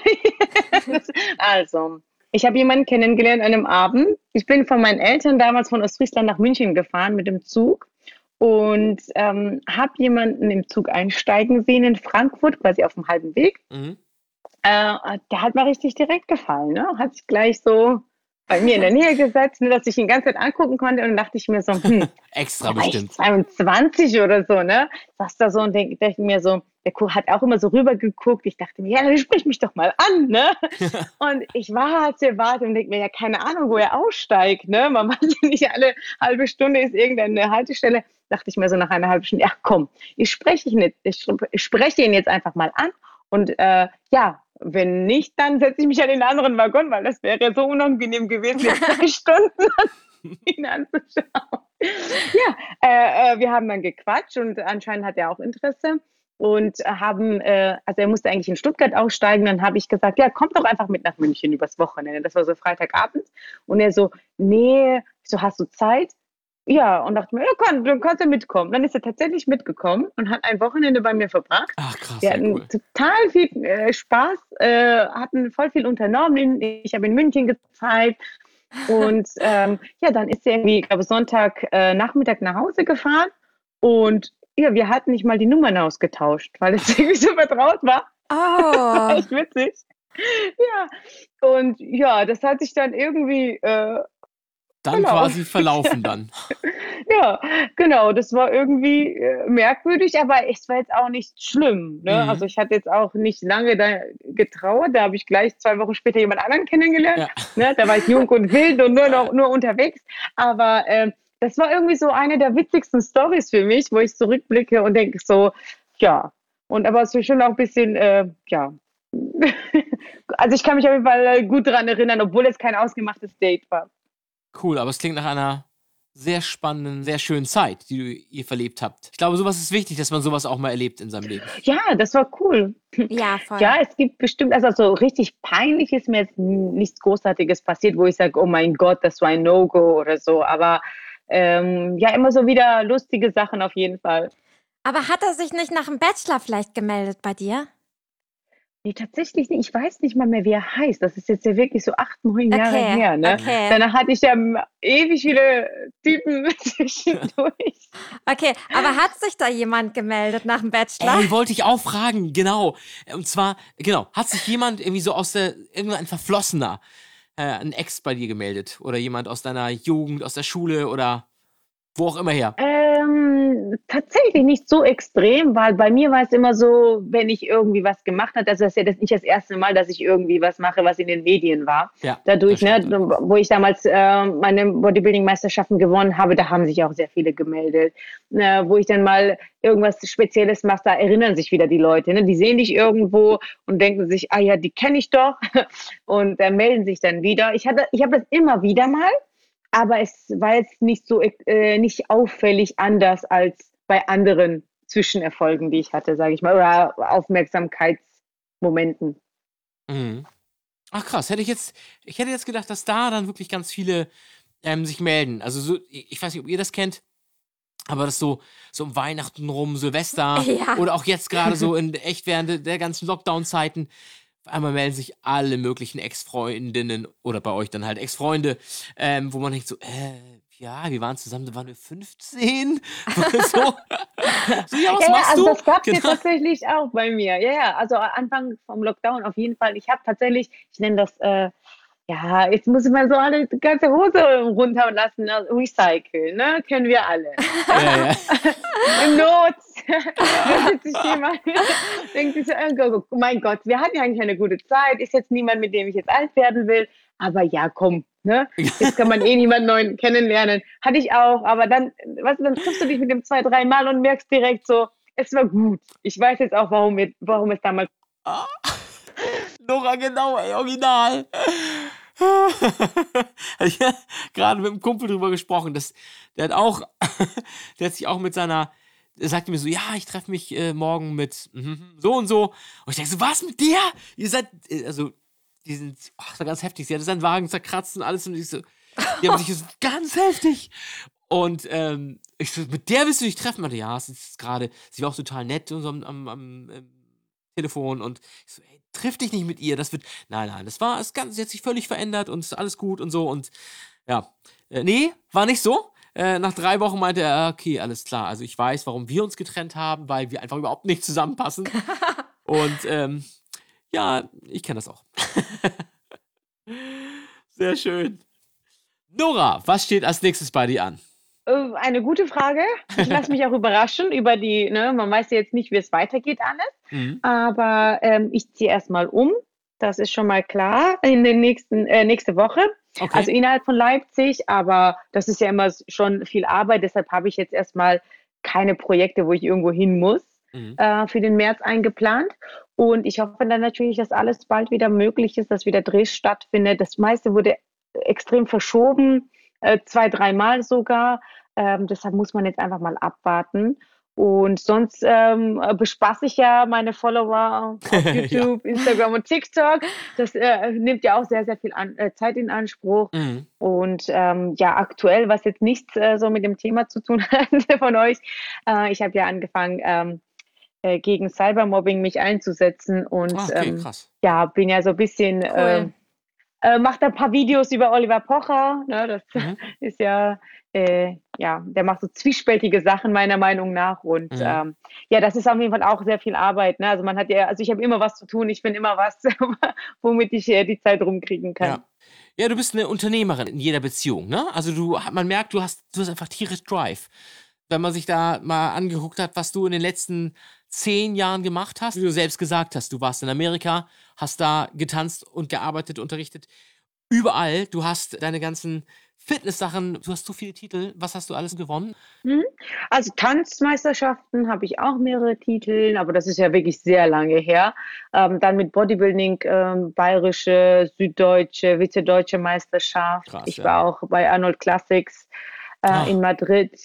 Also, ich habe jemanden kennengelernt an einem Abend. Ich bin von meinen Eltern damals von Ostfriesland nach München gefahren mit dem Zug und ähm, habe jemanden im Zug einsteigen sehen in Frankfurt, quasi auf dem halben Weg. Mhm. Äh, der hat mir richtig direkt gefallen. Ne? Hat sich gleich so bei mir in der Nähe gesetzt, ne, dass ich ihn die ganze Zeit angucken konnte. Und dann dachte ich mir so, hm, Extra vielleicht bestimmt. zweiundzwanzig oder so, ne? Saß da so und denk, dachte mir so, der Kuh hat auch immer so rüber geguckt. Ich dachte mir, ja, dann sprich mich doch mal an, ne? Und ich warte, warte und denke mir, ja, keine Ahnung, wo er aussteigt, ne? Man weiß ja nicht, alle halbe Stunde ist irgendeine Haltestelle. Dachte ich mir so nach einer halben Stunde, ja, komm, ich spreche ihn jetzt, ich spreche ihn jetzt einfach mal an. Und äh, ja, wenn nicht, dann setze ich mich an den anderen Waggon, weil das wäre so unangenehm gewesen, jetzt drei Stunden ihn anzuschauen. Ja, äh, äh, wir haben dann gequatscht und anscheinend hat er auch Interesse und haben, äh, also er musste eigentlich in Stuttgart aussteigen, dann habe ich gesagt, ja, komm doch einfach mit nach München übers Wochenende. Das war so Freitagabend und er so, nee, ich so, hast du Zeit? Ja, und dachte mir, ja, komm, dann kannst du mitkommen. Dann ist er tatsächlich mitgekommen und hat ein Wochenende bei mir verbracht. Ach, krass, Wir sehr hatten cool. total viel äh, Spaß, äh, hatten voll viel unternommen. Ich habe in München gezeigt. Und ähm, ja, dann ist er irgendwie, ich glaube, Sonntag äh, Nachmittag nach Hause gefahren. Und ja, wir hatten nicht mal die Nummern ausgetauscht, weil es irgendwie so vertraut war. Oh, Echt witzig. Ja, und ja, das hat sich dann irgendwie äh, Dann genau. quasi verlaufen dann. Ja, genau, das war irgendwie äh, merkwürdig, aber es war jetzt auch nicht schlimm. Ne? Mhm. Also ich hatte jetzt auch nicht lange da getrauert, da habe ich gleich zwei Wochen später jemand anderen kennengelernt. Ja. Ne? Da war ich jung und wild und nur noch nur unterwegs. Aber ähm, das war irgendwie so eine der witzigsten Storys für mich, wo ich zurückblicke und denke so, ja. Und aber es ist schon auch ein bisschen, äh, ja. Also ich kann mich auf jeden Fall gut daran erinnern, obwohl es kein ausgemachtes Date war. Cool, aber es klingt nach einer sehr spannenden, sehr schönen Zeit, die du, ihr verlebt habt. Ich glaube, sowas ist wichtig, dass man sowas auch mal erlebt in seinem Leben. Ja, das war cool. ja, voll. Ja, es gibt bestimmt, also so richtig peinlich ist mir jetzt nichts Großartiges passiert, wo ich sage, oh mein Gott, das war ein No-Go oder so. Aber ähm, ja, immer so wieder lustige Sachen auf jeden Fall. Aber hat er sich nicht nach dem Bachelor vielleicht gemeldet bei dir? Nee, tatsächlich nicht. Ich weiß nicht mal mehr, wie er heißt. Das ist jetzt ja wirklich so acht, neun Jahre Okay, her. Ne? okay. Danach hatte ich ja ewig viele Typen zwischendurch. Okay, aber hat sich da jemand gemeldet nach dem Bachelor? Ey, wollte ich auch fragen, genau. Und zwar, genau, hat sich jemand irgendwie so aus der, irgendein Verflossener, äh, ein Ex bei dir gemeldet? Oder jemand aus deiner Jugend, aus der Schule oder wo auch immer her? Ähm, tatsächlich nicht so extrem, weil bei mir war es immer so, wenn ich irgendwie was gemacht habe, also das ist ja das nicht das erste Mal, dass ich irgendwie was mache, was in den Medien war. Ja, Dadurch, das ne, stimmt. wo ich damals äh, meine Bodybuilding-Meisterschaften gewonnen habe, da haben sich auch sehr viele gemeldet. Äh, wo ich dann mal irgendwas Spezielles mache, da erinnern sich wieder die Leute. Ne? Die sehen dich irgendwo und denken sich, ah ja, die kenne ich doch und äh, melden sich dann wieder. Ich hatte, ich habe das immer wieder mal. Aber es war jetzt nicht so äh, nicht auffällig anders als bei anderen Zwischenerfolgen, die ich hatte, sage ich mal, oder Aufmerksamkeitsmomenten. Mhm. Ach krass, hätte ich jetzt, ich hätte jetzt gedacht, dass da dann wirklich ganz viele ähm, sich melden. Also so, ich weiß nicht, ob ihr das kennt, aber das so, so um Weihnachten rum, Silvester Ja. oder auch jetzt gerade so in echt während der ganzen Lockdown-Zeiten. Auf einmal melden sich alle möglichen Ex-Freundinnen oder bei euch dann halt Ex-Freunde, ähm, wo man denkt so, äh, ja, wir waren zusammen, da waren wir fünfzehn. so, so, ja, was Ja, ja, machst also du? das gab es Genau. tatsächlich auch bei mir. Ja, ja, also Anfang vom Lockdown auf jeden Fall. Ich habe tatsächlich, ich nenne das, äh, ja, jetzt muss ich mal so alle die ganze Hose runterlassen, also recyceln, ne? Kennen wir alle. Ja, ja. Im Not. Da sitzt sich jemand, denkt sich so, oh mein Gott, wir hatten ja eigentlich eine gute Zeit, ist jetzt niemand, mit dem ich jetzt alt werden will, aber ja, komm, ne? Jetzt kann man eh niemanden neuen kennenlernen. Hatte ich auch, aber dann, weißt du, dann triffst du dich mit dem zwei, drei Mal und merkst direkt so, es war gut. Ich weiß jetzt auch, warum, wir, warum es damals. Nora, genau, ey, original. Ich habe gerade mit einem Kumpel drüber gesprochen, dass, der hat auch, der hat sich auch mit seiner, er sagte mir so, ja, ich treffe mich äh, morgen mit mhm, so und so. Und ich denke so, was mit der? Ihr seid, äh, also, die sind, ach, das war ganz heftig. Sie hatte seinen Wagen zerkratzt und alles und ich so, die haben sich so ganz heftig. Und ähm, ich so, mit der willst du dich treffen? Meinte, ja, es ist gerade, sie war auch total nett und so am, am, am ähm, Telefon und ich so, ey, triff dich nicht mit ihr, das wird, nein, nein, das war, das Ganze hat sich völlig verändert und ist alles gut und so und ja, äh, nee, war nicht so. Äh, nach drei Wochen meinte er, okay, alles klar, also ich weiß, warum wir uns getrennt haben, weil wir einfach überhaupt nicht zusammenpassen. Und ähm, ja, ich kenne das auch. Sehr schön. Nora, was steht als nächstes bei dir an? Äh, Eine gute Frage. Ich lasse mich auch überraschen über die, ne, man weiß ja jetzt nicht, wie es weitergeht alles. Mhm. Aber ähm, ich ziehe erstmal um. Das ist schon mal klar in den nächsten, äh, nächste Woche. Okay. Also innerhalb von Leipzig, aber das ist ja immer schon viel Arbeit. Deshalb habe ich jetzt erstmal keine Projekte, wo ich irgendwo hin muss, Mhm. äh, für den März eingeplant. Und ich hoffe dann natürlich, dass alles bald wieder möglich ist, dass wieder Dreh stattfindet. Das meiste wurde extrem verschoben, äh, zwei, dreimal sogar. Ähm, deshalb muss man jetzt einfach mal abwarten. Und sonst ähm, bespaße ich ja meine Follower auf YouTube, Instagram und TikTok. Das äh, nimmt ja auch sehr, sehr viel an, äh, Zeit in Anspruch. Mhm. Und ähm, ja, aktuell, was jetzt nichts äh, so mit dem Thema zu tun hat von euch, äh, ich habe ja angefangen, ähm, äh, gegen Cybermobbing mich einzusetzen und Ah, okay, ähm, krass. ja, bin ja so ein bisschen, Cool. ähm, äh, macht ein paar Videos über Oliver Pocher, ne, das Mhm. ist ja, äh, ja, der macht so zwiespältige Sachen meiner Meinung nach und Mhm. ähm, ja, das ist auf jeden Fall auch sehr viel Arbeit, ne? Also man hat ja, also ich habe immer was zu tun, ich finde immer was, womit ich äh, die Zeit rumkriegen kann. Ja. Ja, du bist eine Unternehmerin in jeder Beziehung, ne? Also du, man merkt, du hast, du hast einfach tierisch Drive. Wenn man sich da mal angeguckt hat, was du in den letzten zehn Jahren gemacht hast, wie du selbst gesagt hast, du warst in Amerika, hast da getanzt und gearbeitet, unterrichtet. Überall, du hast deine ganzen Fitness-Sachen, du hast so viele Titel. Was hast du alles gewonnen? Mhm. Also Tanzmeisterschaften habe ich auch mehrere Titel, aber das ist ja wirklich sehr lange her. Ähm, dann mit Bodybuilding, ähm, bayerische, süddeutsche, vize-deutsche Meisterschaft. Krass, Ich ja. war auch bei Arnold Classics äh, Ach. in Madrid.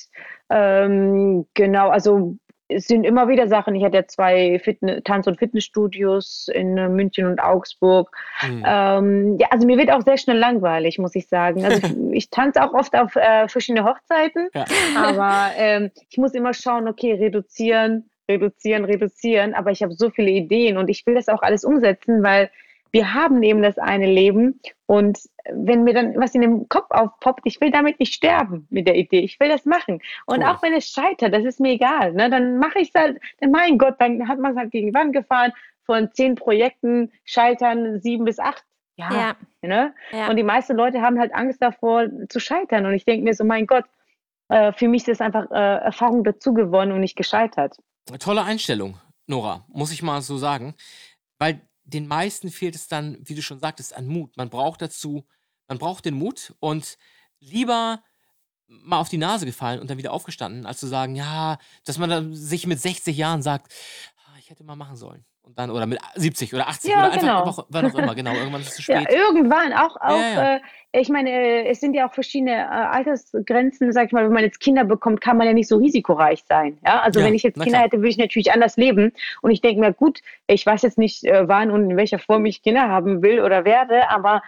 Ähm, genau, also es sind immer wieder Sachen. Ich hatte ja zwei Fitne- Tanz- und Fitnessstudios in äh, München und Augsburg. Mhm. Ähm, ja, also mir wird auch sehr schnell langweilig, muss ich sagen. Also ich, ich tanze auch oft auf äh, verschiedene Hochzeiten, Ja. aber ähm, ich muss immer schauen, okay, reduzieren, reduzieren, reduzieren. Aber ich habe so viele Ideen und ich will das auch alles umsetzen, weil wir haben eben das eine Leben und wenn mir dann was in dem Kopf aufpoppt, ich will damit nicht sterben mit der Idee. Ich will das machen. Und Cool. auch wenn es scheitert, das ist mir egal. Ne? Dann mache ich es halt, dann mein Gott, dann hat man es halt gegen die Wand gefahren. Von zehn Projekten scheitern sieben bis acht. Ja. Ja. Ne? Ja. Und die meisten Leute haben halt Angst davor zu scheitern. Und ich denke mir so, mein Gott, äh, für mich ist das einfach äh, Erfahrung dazu gewonnen und nicht gescheitert. Tolle Einstellung, Nora, muss ich mal so sagen. Weil den meisten fehlt es dann, wie du schon sagtest, an Mut. Man braucht dazu, man braucht den Mut und lieber mal auf die Nase gefallen und dann wieder aufgestanden, als zu sagen, ja, dass man dann sich mit sechzig Jahren sagt, ah, ich hätte mal machen sollen. Und dann, oder mit siebzig oder achtzig Ja, oder einfach, genau. einfach wann auch immer, genau, irgendwann ist es zu Ja, spät. irgendwann auch, auch Ja, ja. Äh, ich meine, äh, es sind ja auch verschiedene äh, Altersgrenzen, sag ich mal, wenn man jetzt Kinder bekommt, kann man ja nicht so risikoreich sein. Ja? Also Ja, wenn ich jetzt na Kinder klar. hätte, würde ich natürlich anders leben. Und ich denke mir, gut, ich weiß jetzt nicht, äh, wann und in welcher Form ich Kinder haben will oder werde, aber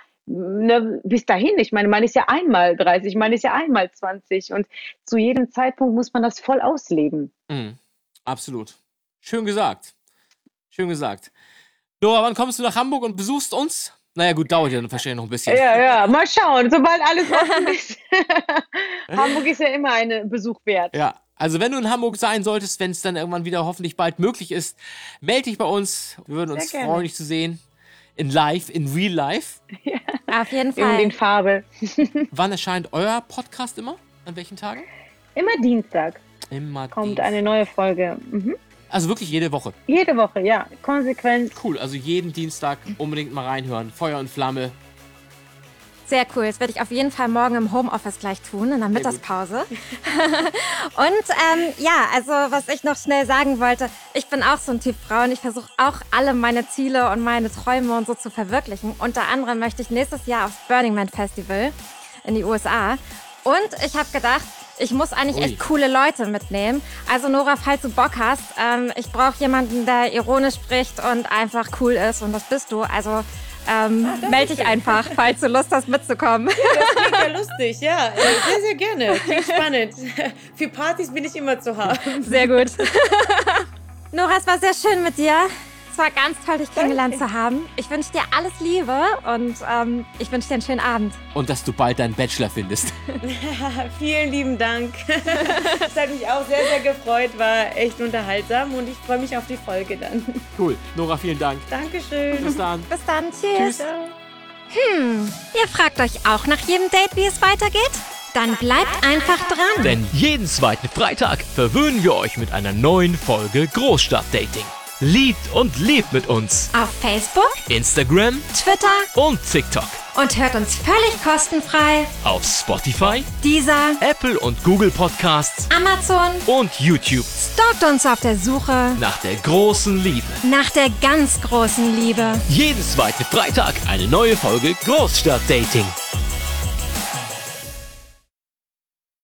ne, bis dahin, ich meine, man ist ja einmal dreißig, man ist ja einmal zwanzig und zu jedem Zeitpunkt muss man das voll ausleben. Mhm, absolut. Schön gesagt. Schön gesagt. Nora, wann kommst du nach Hamburg und besuchst uns? Naja, gut, dauert ja wahrscheinlich noch ein bisschen. Ja, ja, mal schauen, sobald alles offen ist. Hamburg ist ja immer ein Besuch wert. Ja, also wenn du in Hamburg sein solltest, wenn es dann irgendwann wieder hoffentlich bald möglich ist, melde dich bei uns. Wir würden uns Sehr gerne. freuen, dich zu sehen. In live, in real life. Auf jeden Und Fall. in Farbe. Wann erscheint euer Podcast immer? An welchen Tagen? Immer Dienstag Immer kommt Dienstag. eine neue Folge. Mhm. Also wirklich jede Woche. Jede Woche, ja. Konsequent. Cool, also jeden Dienstag unbedingt mal reinhören. Feuer und Flamme. Sehr cool. Das werde ich auf jeden Fall morgen im Homeoffice gleich tun, in der Mittagspause. Und ähm, ja, also was ich noch schnell sagen wollte, ich bin auch so ein Typ Frau und ich versuche auch alle meine Ziele und meine Träume und so zu verwirklichen. Unter anderem möchte ich nächstes Jahr aufs Burning Man Festival in die U S A. Und ich habe gedacht, ich muss eigentlich Ui. echt coole Leute mitnehmen. Also Nora, falls du Bock hast, ähm, ich brauche jemanden, der ironisch spricht und einfach cool ist. Und das bist du. Also ähm, melde dich einfach, falls du Lust hast mitzukommen. Das klingt ja lustig, ja. Äh, Sehr, sehr gerne. Klingt spannend. Für Partys bin ich immer zu haben. Sehr gut. Nora, es war sehr schön mit dir. Es war ganz toll, dich kennengelernt zu haben. Ich wünsche dir alles Liebe und ähm, ich wünsche dir einen schönen Abend. Und dass du bald deinen Bachelor findest. Vielen lieben Dank. Es hat mich auch sehr, sehr gefreut. War echt unterhaltsam und ich freue mich auf die Folge dann. Cool. Nora, vielen Dank. Dankeschön. Bis dann. Bis dann, tschüss. Tschüss. Hm, ihr fragt euch auch nach jedem Date, wie es weitergeht? Dann bleibt einfach dran. Denn jeden zweiten Freitag verwöhnen wir euch mit einer neuen Folge Großstadtdating. Liebt und lebt mit uns. Auf Facebook, Instagram Twitter und TikTok. und hört uns völlig kostenfrei. Auf Spotify, Dieser, Apple und Google Podcasts Amazon, und YouTube. stalkt uns auf der Suche Nach der großen Liebe. nach der ganz großen Liebe. Jeden zweiten Freitag eine neue Folge Großstadtdating.